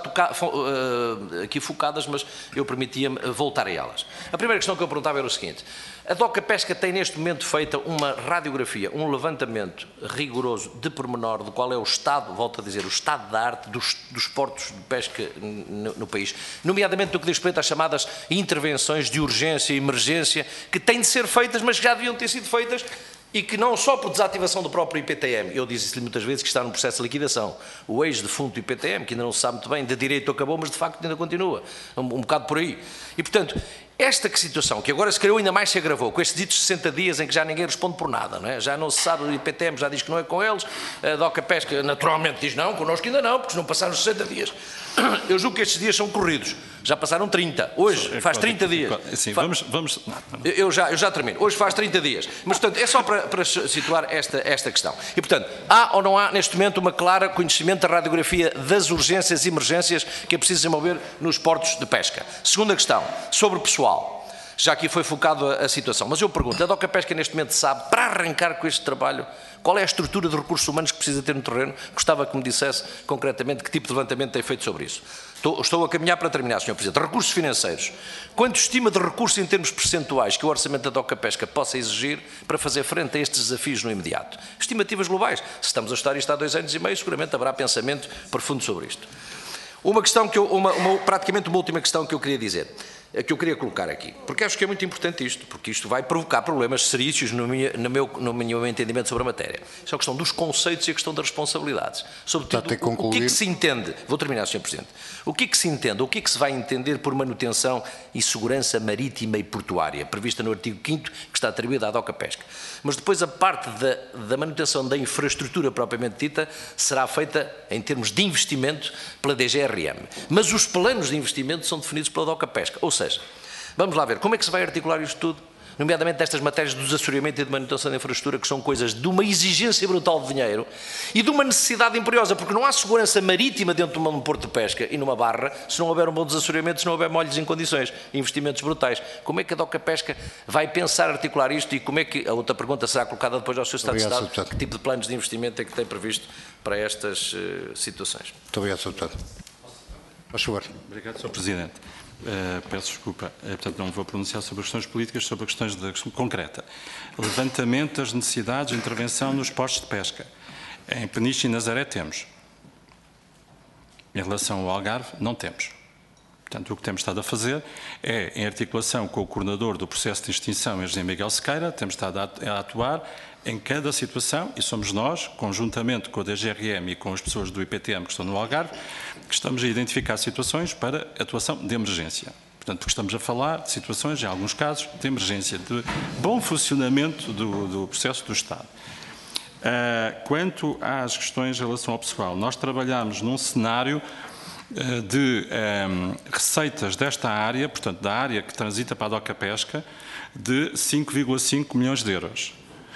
[SPEAKER 5] aqui focadas, mas eu permitia-me voltar a elas. A primeira questão que eu perguntava era o seguinte: a DOCA Pesca tem neste momento feita uma radiografia, um levantamento rigoroso de pormenor do qual é o estado, volto a dizer, o estado da arte dos portos de pesca no país, nomeadamente no que diz respeito às chamadas intervenções de urgência e emergência, que têm de ser feitas, mas que já deviam ter sido feitas, e que não só por desativação do próprio IPTM, eu disse-lhe muitas vezes que está num processo de liquidação, o ex-defunto IPTM, que ainda não se sabe muito bem, de direito acabou, mas de facto ainda continua, um bocado por aí. E, portanto, esta situação, que agora se calhar ainda mais se agravou, com estes ditos 60 dias em que já ninguém responde por nada, não é? Já não se sabe, o IPTM já diz que não é com eles, a DOCA Pesca naturalmente diz não, connosco ainda não, porque não passaram os 60 dias. Eu julgo que estes dias são corridos, já passaram 30, hoje faz 30 dias.
[SPEAKER 3] Sim, vamos...
[SPEAKER 5] Eu já termino, hoje faz 30 dias, mas portanto é só para situar esta questão. E portanto, há ou não há neste momento uma clara conhecimento da radiografia das urgências e emergências que é preciso desenvolver nos portos de pesca? Segunda questão, sobre pessoal. Já aqui foi focado a situação, mas eu pergunto, a DOCA Pesca neste momento sabe, para arrancar com este trabalho, qual é a estrutura de recursos humanos que precisa ter no terreno? Gostava que me dissesse concretamente que tipo de levantamento tem feito sobre isso. Estou a caminhar para terminar, Sr. Presidente. Recursos financeiros. Quanto estima de recursos em termos percentuais que o orçamento da DOCA Pesca possa exigir para fazer frente a estes desafios no imediato? Estimativas globais. Se estamos a estudar isto há 2 anos e meio, seguramente haverá pensamento profundo sobre isto. Uma questão praticamente uma última questão que eu queria dizer, que eu queria colocar aqui, porque acho que é muito importante isto, porque isto vai provocar problemas seríssimos no meu entendimento sobre a matéria. Isso é a questão dos conceitos e a questão das responsabilidades. Sobretudo, o que é que se entende, vou terminar, Sr. Presidente, o que é que se entende, o que é que se vai entender por manutenção e segurança marítima e portuária, prevista no artigo 5º, que está atribuída à DOCA Pesca. Mas depois a parte da manutenção da infraestrutura propriamente dita será feita em termos de investimento pela DGRM. Mas os planos de investimento são definidos pela DOCA Pesca. Ou seja, vamos lá ver como é que se vai articular isto tudo, nomeadamente destas matérias do desassoreamento e de manutenção da infraestrutura, que são coisas de uma exigência brutal de dinheiro e de uma necessidade imperiosa, porque não há segurança marítima dentro de um porto de pesca e numa barra se não houver um bom desassoreamento, se não houver molhos em condições, investimentos brutais. Como é que a DOCA Pesca vai pensar articular isto e como é que, a outra pergunta será colocada depois ao Sr. Estado de Estado, que tipo de planos de investimento é que tem previsto para estas situações?
[SPEAKER 1] Muito obrigado, Sr. Deputado. Por favor.
[SPEAKER 3] Obrigado, Sr. Presidente. Peço desculpa, portanto não vou pronunciar sobre questões políticas, sobre questões da questão concreta. Levantamento das necessidades de intervenção nos postos de pesca. Em Peniche e Nazaré temos. Em relação ao Algarve, não temos. Portanto, o que temos estado a fazer é, em articulação com o coordenador do processo de extinção, Engenheiro Miguel Sequeira, temos estado a atuar em cada situação, e somos nós, conjuntamente com a DGRM e com as pessoas do IPTM que estão no Algarve, que estamos a identificar situações para atuação de emergência. Portanto, porque estamos a falar de situações, em alguns casos, de emergência, de bom funcionamento do processo do Estado. Quanto às questões em relação ao pessoal, nós trabalhamos num cenário de receitas desta área, portanto, da área que transita para a DOCA Pesca, de 5,5 milhões de euros.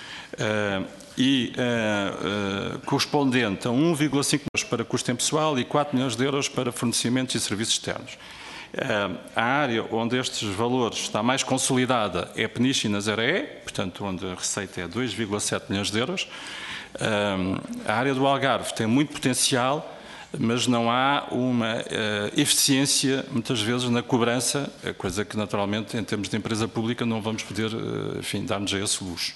[SPEAKER 3] Correspondente a 1,5 milhões para custo em pessoal e 4 milhões de euros para fornecimentos e serviços externos. A área onde estes valores está mais consolidada é Peniche e Nazaré, portanto, onde a receita é 2,7 milhões de euros. A área do Algarve tem muito potencial, mas não há uma eficiência, muitas vezes, na cobrança, coisa que, naturalmente, em termos de empresa pública, não vamos poder, enfim, dar-nos a esse luxo.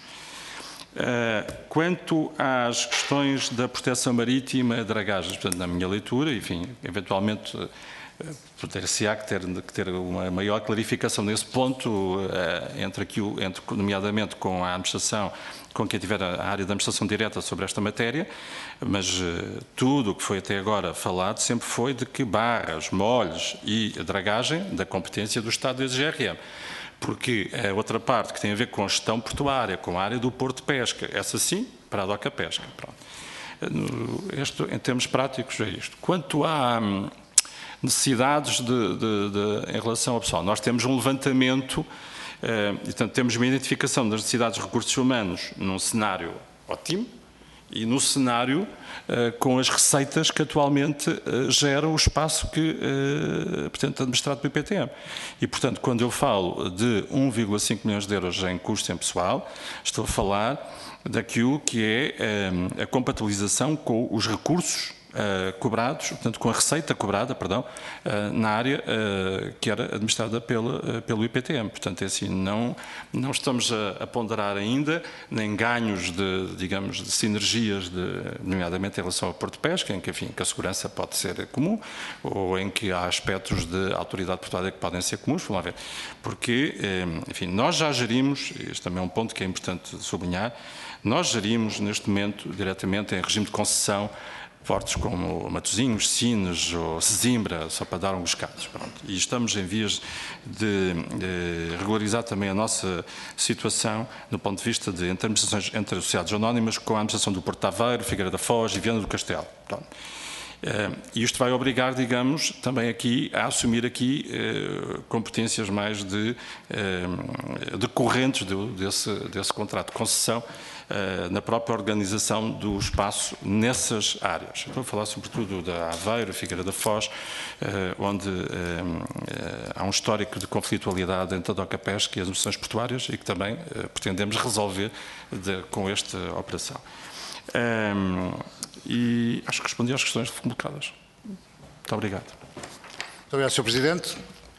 [SPEAKER 3] Quanto às questões da proteção marítima, dragagens, portanto, na minha leitura, enfim, eventualmente poder-se-á que ter uma maior clarificação nesse ponto, nomeadamente com a administração, com quem tiver a área da administração direta sobre esta matéria, mas tudo o que foi até agora falado sempre foi de que barras, molhos e dragagem da competência do Estado e da DGRM. Porque a outra parte que tem a ver com a gestão portuária, com a área do porto de pesca, essa sim, para a DOCA Pesca. Pronto. Em termos práticos é isto. Quanto a necessidades em relação ao pessoal, nós temos um levantamento, portanto, temos uma identificação das necessidades de recursos humanos num cenário ótimo e no cenário com as receitas que atualmente geram o espaço que, portanto, administrado pelo IPTM. E, portanto, quando eu falo de 1,5 milhões de euros em custo em pessoal, estou a falar daquilo que é a compatibilização com os recursos cobrados, portanto, com a receita cobrada, perdão, na área que era administrada pelo IPTM. Portanto, é assim, não estamos a ponderar ainda nem ganhos digamos, de sinergias, nomeadamente em relação ao Porto de Pesca, em que, enfim, que a segurança pode ser comum, ou em que há aspectos de autoridade portuária que podem ser comuns, vamos lá ver. Porque, enfim, nós já gerimos, este também é um ponto que é importante sublinhar, nós gerimos neste momento diretamente em regime de concessão portos como Matosinhos, Sines ou Sesimbra, só para dar alguns casos. Pronto. E estamos em vias de regularizar também a nossa situação no ponto de vista de intermediações entre sociedades anónimas com a administração do Porto de Aveiro, Figueira da Foz e Viana do Castelo. Pronto. E isto vai obrigar, digamos, também aqui a assumir aqui competências mais decorrentes desse contrato de concessão na própria organização do espaço nessas áreas. Estou a falar sobretudo da Aveiro, Figueira da Foz, onde há um histórico de conflitualidade entre a DOCA Pesca e as administrações portuárias e que também pretendemos resolver com esta operação. E acho que respondi às questões colocadas. Muito obrigado.
[SPEAKER 1] Muito obrigado, Sr. Presidente.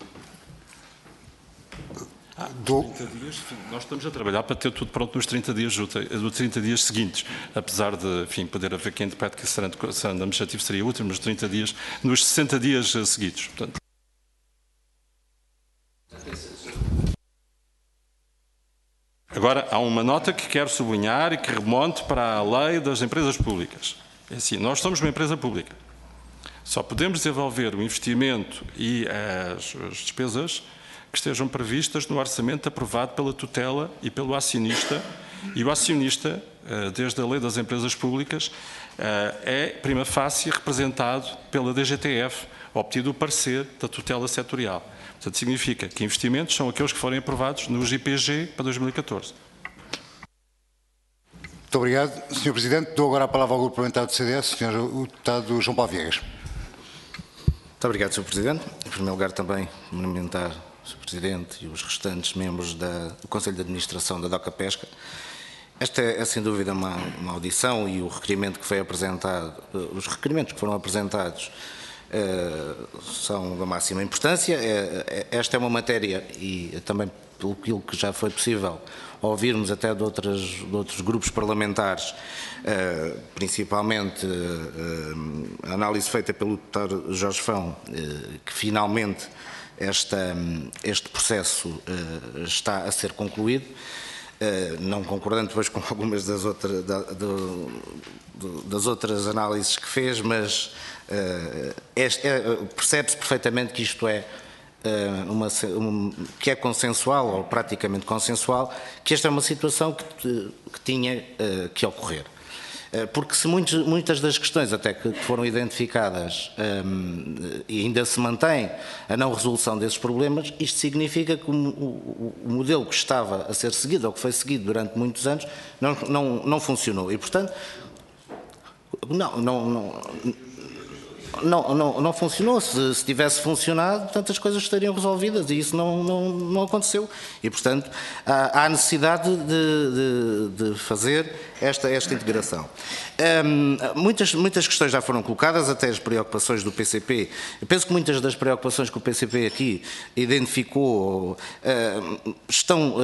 [SPEAKER 3] 30 dias, nós estamos a trabalhar para ter tudo pronto nos 30 dias úteis, nos 30 dias seguintes, apesar de, enfim, poder haver quem interprete que esse ano administrativo seria útil, nos 30 dias, nos 60 dias seguidos. Portanto. Agora, há uma nota que quero sublinhar e que remonte para a lei das empresas públicas. É assim, nós somos uma empresa pública. Só podemos desenvolver o investimento e as despesas que estejam previstas no orçamento aprovado pela tutela e pelo acionista. E o acionista, desde a lei das empresas públicas, é prima facie representado pela DGTF, obtido o parecer da tutela setorial. Portanto, significa que investimentos são aqueles que forem aprovados no IPG para 2014.
[SPEAKER 1] Muito obrigado, Sr. Presidente. Dou agora a palavra ao Grupo Parlamentar do CDS, Sr. Deputado João Paulo Viegas.
[SPEAKER 6] Muito obrigado, Sr. Presidente. Em primeiro lugar, também cumprimentar o Sr. Presidente e os restantes membros do Conselho de Administração da DOCA Pesca. Esta é, sem dúvida, uma audição e o requerimento que foi apresentado, os requerimentos que foram apresentados são da máxima importância. Esta é uma matéria, e também pelo que já foi possível ouvirmos até de outros grupos parlamentares, principalmente a análise feita pelo deputado Jorge Fão, que finalmente este processo está a ser concluído, não concordando depois com algumas das outras análises que fez, mas percebe-se perfeitamente que isto é que é consensual, ou praticamente consensual, que esta é uma situação que tinha que ocorrer. Porque se muitas das questões até que foram identificadas e ainda se mantém a não resolução desses problemas, isto significa que o modelo que estava a ser seguido, ou que foi seguido durante muitos anos, não funcionou. E, portanto, não funcionou. Se tivesse funcionado, portanto, as coisas estariam resolvidas, e isso não aconteceu. E, portanto, há necessidade de fazer esta integração. Muitas questões já foram colocadas, até as preocupações do PCP. Eu penso que muitas das preocupações que o PCP aqui identificou estão,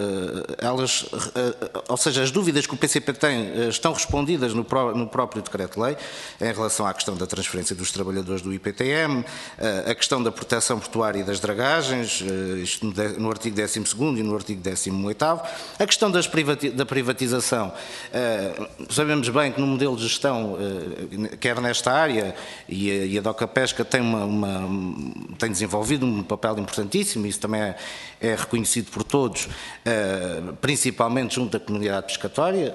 [SPEAKER 6] ou seja, as dúvidas que o PCP tem estão respondidas no próprio decreto-lei, em relação à questão da transferência dos trabalhadores do IPTM, a questão da proteção portuária e das dragagens, isto no artigo 12º e no artigo 18º, a questão da privatização. Sabemos bem que no modelo de gestão, quer nesta área, e a DOCA Pesca tem desenvolvido um papel importantíssimo, isso também é reconhecido por todos, principalmente junto à comunidade pescatória,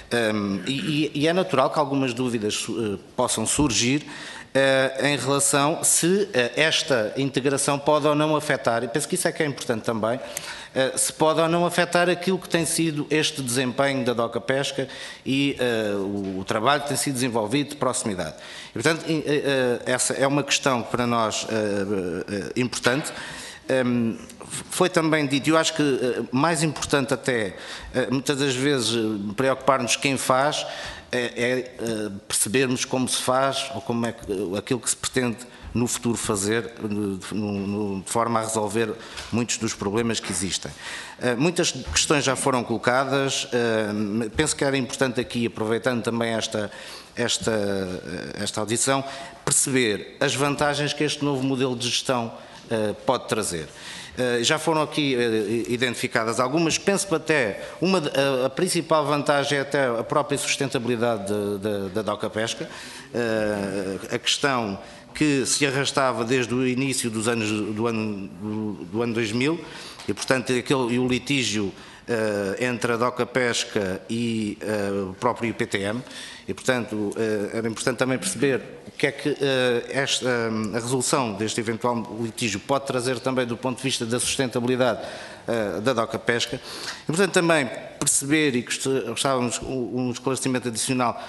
[SPEAKER 6] E é natural que algumas dúvidas possam surgir em relação se esta integração pode ou não afetar, e penso que isso é que é importante também, se pode ou não afetar aquilo que tem sido este desempenho da DOCA Pesca e o trabalho que tem sido desenvolvido de proximidade. E, portanto, essa é uma questão para nós importante. Foi também dito, eu acho que mais importante até, muitas das vezes, preocupar-nos quem faz, é percebermos como se faz ou como é aquilo que se pretende no futuro fazer, de forma a resolver muitos dos problemas que existem. Muitas questões já foram colocadas, penso que era importante aqui, aproveitando também esta audição, perceber as vantagens que este novo modelo de gestão pode trazer. Já foram aqui identificadas algumas, penso que até a principal vantagem é até a própria sustentabilidade da DOCA Pesca, a questão que se arrastava desde o início do ano 2000 e, portanto, o litígio entre a DOCA Pesca e o próprio IPTM, e, portanto, era importante também perceber o que é que a resolução deste eventual litígio pode trazer também do ponto de vista da sustentabilidade da DOCA Pesca. E, portanto, também perceber, e gostávamos um esclarecimento adicional,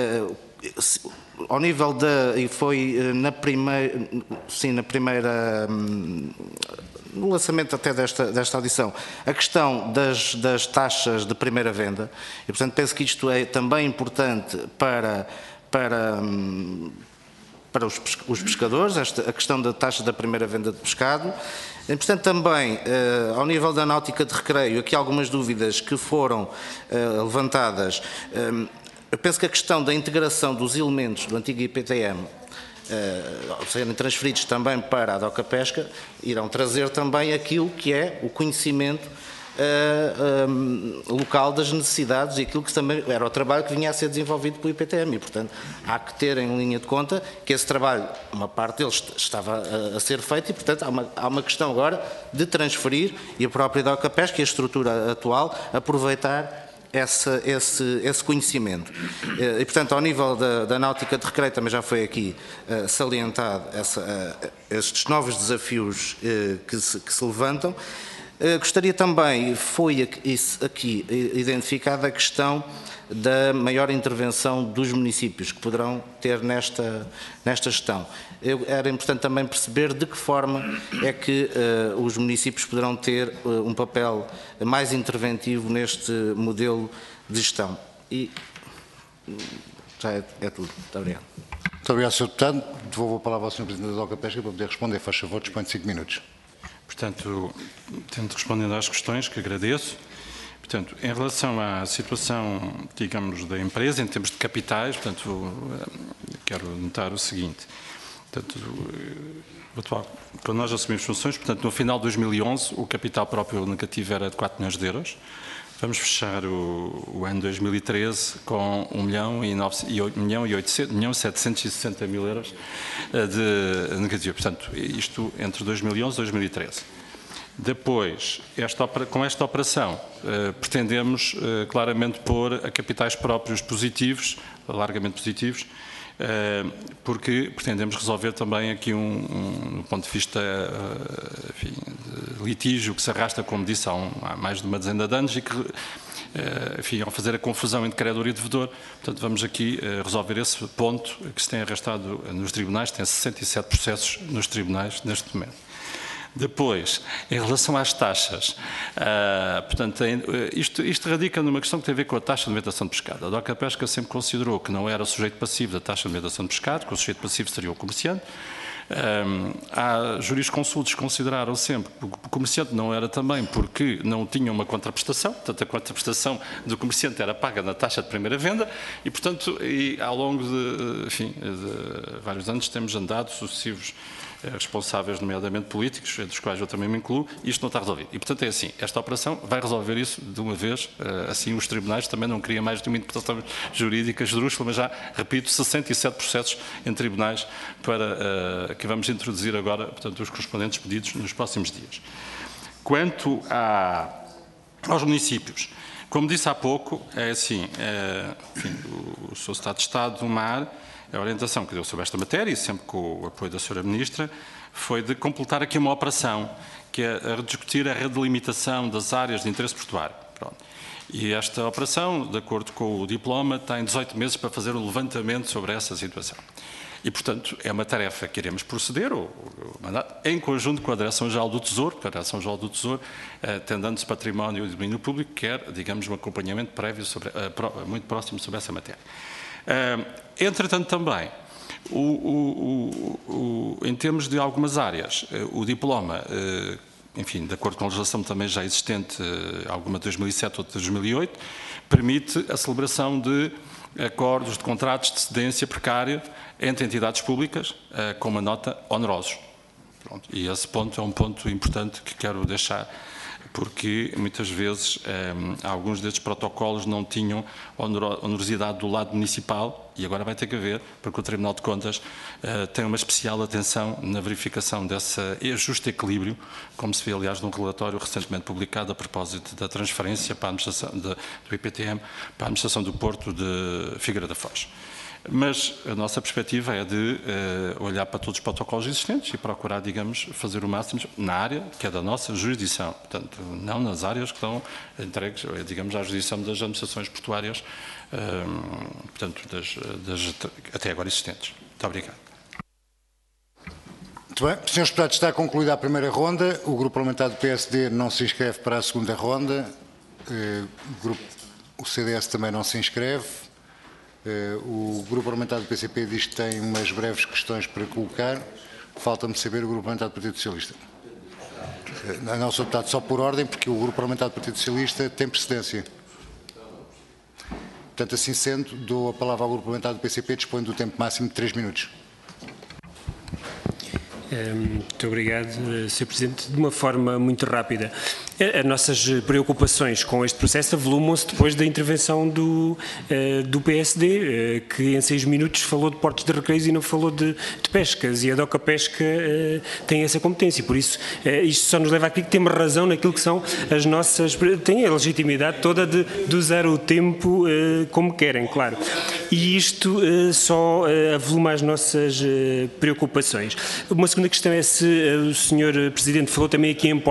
[SPEAKER 6] ao nível e foi no lançamento até desta audição, a questão das taxas de primeira venda, e portanto penso que isto é também importante para os pescadores, a questão da taxa da primeira venda de pescado. E, portanto, também, ao nível da náutica de recreio, aqui algumas dúvidas que foram levantadas. Eu penso que a questão da integração dos elementos do antigo IPTM serem transferidos também para a DOCA Pesca, irão trazer também aquilo que é o conhecimento local das necessidades e aquilo que também era o trabalho que vinha a ser desenvolvido pelo IPTM e, portanto, há que ter em linha de conta que esse trabalho, uma parte dele estava a ser feito e, portanto, há uma questão agora de transferir e a própria DOCA Pesca e a estrutura atual aproveitar esse conhecimento. E, portanto, ao nível da náutica de recreio também já foi aqui salientado estes novos desafios que se levantam. Gostaria também, foi aqui identificada a questão da maior intervenção dos municípios que poderão ter nesta gestão. Era importante também perceber de que forma é que os municípios poderão ter um papel mais interventivo neste modelo de gestão. E já é tudo. Muito obrigado.
[SPEAKER 1] Muito obrigado, Sr. Deputado. Devolvo a palavra ao Sr. Presidente da DOCA Pesca para poder responder. Faz favor, dispõe de 5 minutos.
[SPEAKER 3] Portanto, tento respondendo às questões, que agradeço. Portanto, em relação à situação, digamos, da empresa, em termos de capitais, portanto, quero notar o seguinte. Portanto, quando nós assumimos funções, portanto, no final de 2011, o capital próprio negativo era de 4 milhões de euros. Vamos fechar o ano 2013 com 1.760.000 euros de negativo. Portanto, isto entre 2011 e 2013. Depois, com esta operação, pretendemos claramente pôr a capitais próprios positivos, largamente positivos, porque pretendemos resolver também aqui do ponto de vista enfim, de litígio que se arrasta, como disse, há mais de uma dezena de anos e que, enfim, ao fazer a confusão entre credor e devedor, portanto, vamos aqui resolver esse ponto que se tem arrastado nos tribunais, tem 67 processos nos tribunais neste momento. Depois, em relação às taxas, portanto, isto radica numa questão que tem a ver com a taxa de alimentação de pescado. A DOCA Pesca sempre considerou que não era o sujeito passivo da taxa de alimentação de pescado, que o sujeito passivo seria o comerciante. Há jurisconsultos que consideraram sempre que o comerciante não era também porque não tinha uma contraprestação, portanto a contraprestação do comerciante era paga na taxa de primeira venda e, portanto, ao longo de vários anos temos andado sucessivos responsáveis, nomeadamente políticos, entre os quais eu também me incluo, e isto não está resolvido. E, portanto, é assim, esta operação vai resolver isso de uma vez, assim os tribunais também não queriam mais de uma interpretação jurídica esdrúxula, mas já, repito, 67 processos em tribunais para que vamos introduzir agora, portanto, os correspondentes pedidos nos próximos dias. Quanto aos municípios, Como disse há pouco, é assim, enfim, o Sr. Secretário de Estado do Mar, a orientação que deu sobre esta matéria, e sempre com o apoio da Sra. Ministra, foi de completar aqui uma operação, que é a rediscutir a redelimitação das áreas de interesse portuário. Pronto. E esta operação, de acordo com o diploma, tem 18 meses para fazer um levantamento sobre essa situação. E, portanto, é uma tarefa que iremos proceder, em conjunto com a Direção-Geral do Tesouro, porque a Direção-Geral do Tesouro, tendo antes património e domínio público, quer, digamos, um acompanhamento prévio, muito próximo sobre essa matéria. Entretanto, também, em termos de algumas áreas, o diploma, enfim, de acordo com a legislação também já existente, alguma de 2007 ou de 2008, permite a celebração de acordos de contratos de cedência precária entre entidades públicas com uma nota onerosos. Pronto. E esse ponto é um ponto importante que quero deixar, porque muitas vezes alguns destes protocolos não tinham onerosidade do lado municipal e agora vai ter que haver, porque o Tribunal de Contas tem uma especial atenção na verificação desse justo equilíbrio, como se vê, aliás, num relatório recentemente publicado a propósito da transferência para a administração do IPTM para a administração do Porto de Figueira da Foz. Mas a nossa perspectiva é de olhar para todos os protocolos existentes e procurar, digamos, fazer o máximo na área que é da nossa jurisdição. Portanto, não nas áreas que estão entregues, digamos, à jurisdição das administrações portuárias, portanto, das até agora existentes. Muito obrigado.
[SPEAKER 1] Muito bem. Senhores Deputados, está concluída a primeira ronda. O Grupo Parlamentar do PSD não se inscreve para a segunda ronda. O CDS também não se inscreve. O Grupo Parlamentar do PCP diz que tem umas breves questões para colocar. Falta-me saber o Grupo Parlamentar do Partido Socialista. Não, Sr. Deputado, só por ordem, porque o Grupo Parlamentar do Partido Socialista tem precedência. Portanto, assim sendo, dou a palavra ao Grupo Parlamentar do PCP, dispõe do tempo máximo de 3 minutos.
[SPEAKER 2] Muito obrigado, Sr. Presidente. De uma forma muito rápida, as nossas preocupações com este processo avolumam-se depois da intervenção do PSD, que em 6 minutos falou de portos de recreios e não falou de pescas, e a DOCA Pesca tem essa competência, por isso isto só nos leva a que temos razão naquilo que são as nossas... tem a legitimidade toda de usar o tempo como querem, claro. E isto só avoluma as nossas preocupações. Uma segunda questão é se o Sr. Presidente falou também aqui em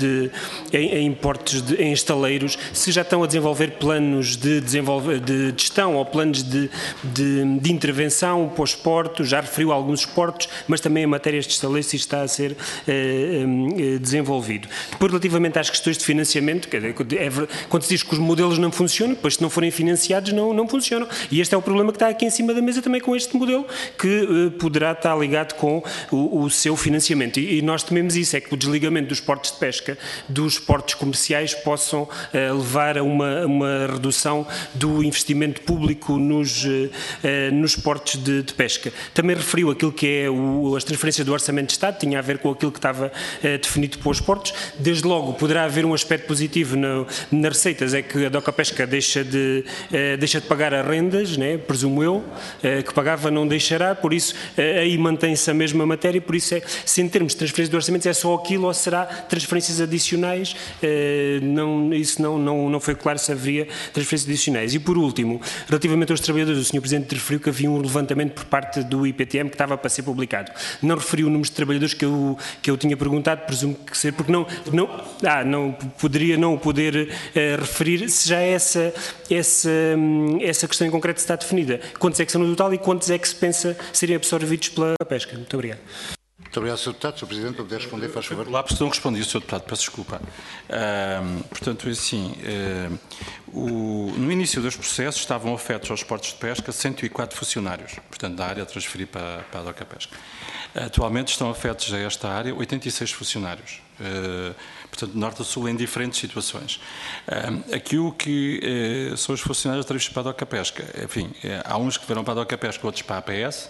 [SPEAKER 2] em estaleiros, se já estão a desenvolver planos de gestão ou planos de intervenção para os portos, já referiu alguns portos, mas também em matérias de estaleiros se está a ser desenvolvido. Depois, relativamente às questões de financiamento, quando se diz que os modelos não funcionam, depois se não forem financiados não funcionam. E este é o problema que está aqui em cima da mesa também com este modelo, que poderá estar ligado com o seu financiamento. E nós tememos isso, é que o desligamento dos portos de pesca, dos portos comerciais, possam levar a uma redução do investimento público nos portos de pesca. Também referiu aquilo que é as transferências do Orçamento de Estado, tinha a ver com aquilo que estava definido para os portos. Desde logo, poderá haver um aspecto positivo nas receitas, é que a DOCA Pesca deixa de pagar as rendas, né, presumo eu, que pagava não deixará, por isso aí mantém-se a mesma matéria, por isso se em termos de transferência de orçamentos é só aquilo ou será transferências adicionais, isso não foi claro se haveria transferências adicionais. E por último, relativamente aos trabalhadores, o Sr. Presidente referiu que havia um levantamento por parte do IPTM que estava para ser publicado. Não referiu o número de trabalhadores que eu tinha perguntado, presumo que ser, porque não poderia não poder referir se já essa questão em concreto está definida. Quantos é que são no total e quantos é que se pensa serem absorvidos pela pesca? Muito obrigado.
[SPEAKER 1] Muito obrigado, Sr. Deputado. Sr. Presidente, para poder responder, faz favor.
[SPEAKER 3] Lá, porque não respondi, Sr. Deputado, peço desculpa. Portanto, assim, no início dos processos estavam afetos aos portos de pesca 104 funcionários, portanto, da área a transferir para a DOCA Pesca. Atualmente estão afetos a esta área 86 funcionários, portanto, de norte a sul, em diferentes situações. Aquilo que são os funcionários transferidos para a DOCA Pesca, enfim, há uns que virão para a DOCA Pesca, outros para a APS.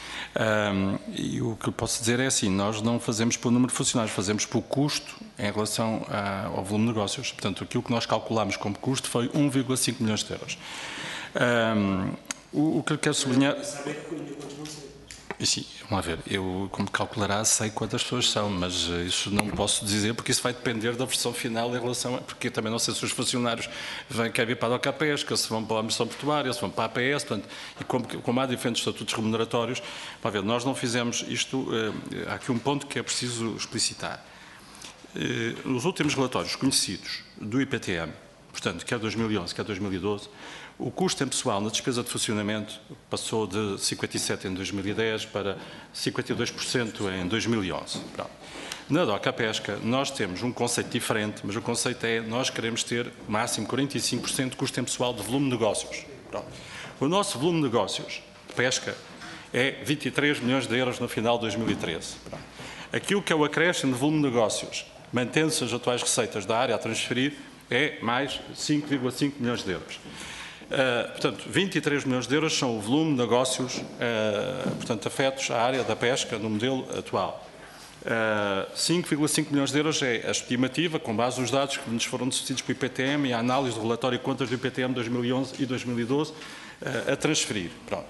[SPEAKER 3] E o que eu posso dizer é assim, nós não fazemos pelo número de funcionários, fazemos pelo custo em relação ao volume de negócios. Portanto, aquilo que nós calculamos como custo foi 1,5 milhões de euros. O que eu quero sublinhar... Sim, vamos lá ver, eu, como calculará, sei quantas pessoas são, mas isso não posso dizer, porque isso vai depender da versão final em relação a... Porque eu também não sei se os funcionários querem vir para a DOCAPESCA, se vão para a Administração Portuária, se vão para a APS, portanto, e como há diferentes estatutos remuneratórios, vamos ver, nós não fizemos isto, há aqui um ponto que é preciso explicitar. Nos últimos relatórios conhecidos do IPTM, portanto, quer 2011, quer 2012, o custo em pessoal na despesa de funcionamento passou de 57% em 2010 para 52% em 2011. Pronto. Na DOCAPESCA, nós temos um conceito diferente, mas o conceito é nós queremos ter máximo 45% de custo em pessoal de volume de negócios. Pronto. O nosso volume de negócios de pesca é 23 milhões de euros no final de 2013. Pronto. Aquilo que é o acréscimo de volume de negócios, mantendo-se as atuais receitas da área a transferir, é mais 5,5 milhões de euros. Portanto, 23 milhões de euros são o volume de negócios, portanto, afetos à área da pesca no modelo atual. 5,5 milhões de euros é a estimativa, com base nos dados que nos foram discutidos pelo IPTM e a análise do relatório de contas do IPTM 2011 e 2012 a transferir. Pronto.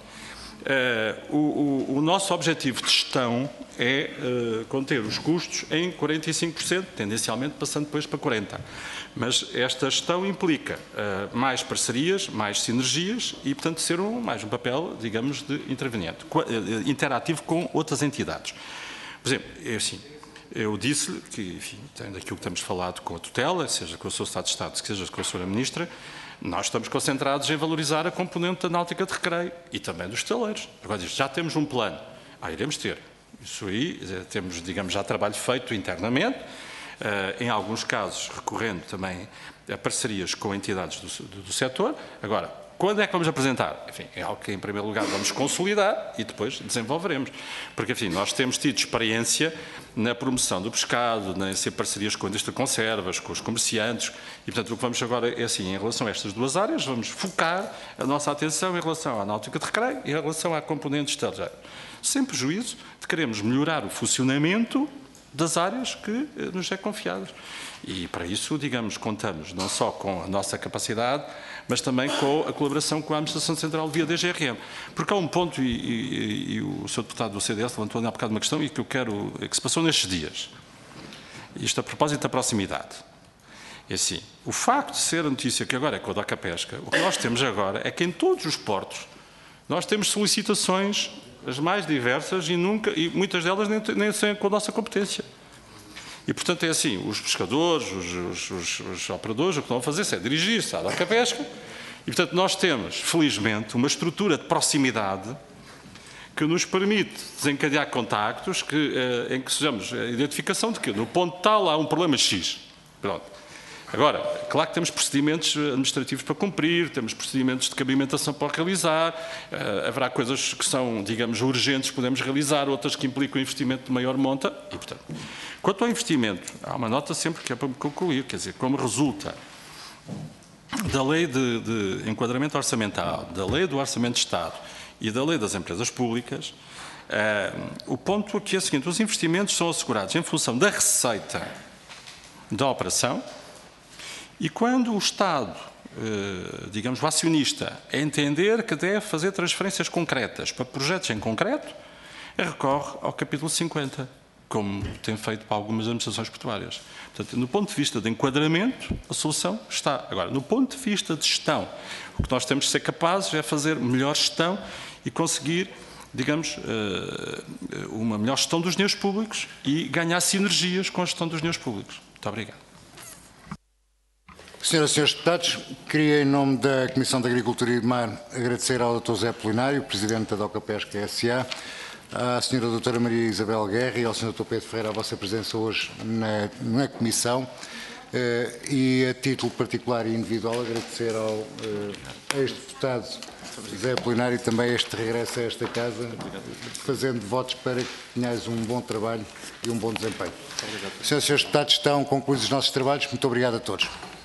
[SPEAKER 3] O nosso objetivo de gestão é conter os custos em 45%, tendencialmente passando depois para 40%. Mas esta gestão implica mais parcerias, mais sinergias e, portanto, ser mais um papel, digamos, de interveniente, interativo com outras entidades. Por exemplo, eu disse-lhe que, enfim, tendo aquilo que temos falado com a tutela, seja com o Sr. Estado de Estado, seja com a Sra. Ministra, nós estamos concentrados em valorizar a componente da náutica de recreio e também dos estaleiros. Agora, já temos um plano. Iremos ter. Isso aí, temos, digamos, já trabalho feito internamente, em alguns casos recorrendo também a parcerias com entidades do setor. Agora, quando é que vamos apresentar? Enfim, é algo que, em primeiro lugar, vamos consolidar e depois desenvolveremos. Porque, enfim, nós temos tido experiência na promoção do pescado, em ser parcerias com a indústria de conservas, com os comerciantes, e, portanto, o que vamos agora é assim, em relação a estas duas áreas, vamos focar a nossa atenção em relação à náutica de recreio e em relação à componente estaleira. Sem prejuízo de queremos melhorar o funcionamento das áreas que nos é confiado. E para isso, digamos, contamos não só com a nossa capacidade, mas também com a colaboração com a Administração Central via DGRM. Porque há um ponto, e o Sr. Deputado do CDS levantou há bocado uma questão e que eu quero, que se passou nestes dias. Isto a propósito da proximidade. É assim, o facto de ser a notícia que agora é com a DOCAPESCA, o que nós temos agora é que em todos os portos nós temos solicitações as mais diversas e muitas delas nem são com a nossa competência. E, portanto, é assim, os pescadores, os operadores, o que vão fazer é dirigir-se à DOCAPESCA e, portanto, nós temos, felizmente, uma estrutura de proximidade que nos permite desencadear contactos em que sejamos a identificação de que no ponto tal há um problema X. Pronto. Agora, claro que temos procedimentos administrativos para cumprir, temos procedimentos de cabimentação para realizar, haverá coisas que são, digamos, urgentes que podemos realizar, outras que implicam investimento de maior monta e, portanto, quanto ao investimento, há uma nota sempre que é para concluir, quer dizer, como resulta da lei de enquadramento orçamental, da lei do Orçamento de Estado e da lei das empresas públicas, o ponto aqui é o seguinte, os investimentos são assegurados em função da receita da operação. E quando o Estado, digamos, o acionista, entender que deve fazer transferências concretas para projetos em concreto, recorre ao capítulo 50, como tem feito para algumas administrações portuárias. Portanto, no ponto de vista de enquadramento, a solução está. Agora, no ponto de vista de gestão, o que nós temos de ser capazes é fazer melhor gestão e conseguir, digamos, uma melhor gestão dos dinheiros públicos e ganhar sinergias com a gestão dos dinheiros públicos. Muito obrigado.
[SPEAKER 1] Senhoras e senhores deputados, queria, em nome da Comissão de Agricultura e Mar, agradecer ao Dr. Zé Apolinário, Presidente da DOCAPESCA S.A., à Sra. Doutora Maria Isabel Guerra e ao Sr. Dr. Pedro Ferreira a vossa presença hoje na Comissão e, a título particular e individual, agradecer ao ex-deputado Zé Apolinário também este regresso a esta Casa, fazendo votos para que tenhais um bom trabalho e um bom desempenho. Senhoras e senhores deputados, estão concluídos os nossos trabalhos. Muito obrigado a todos.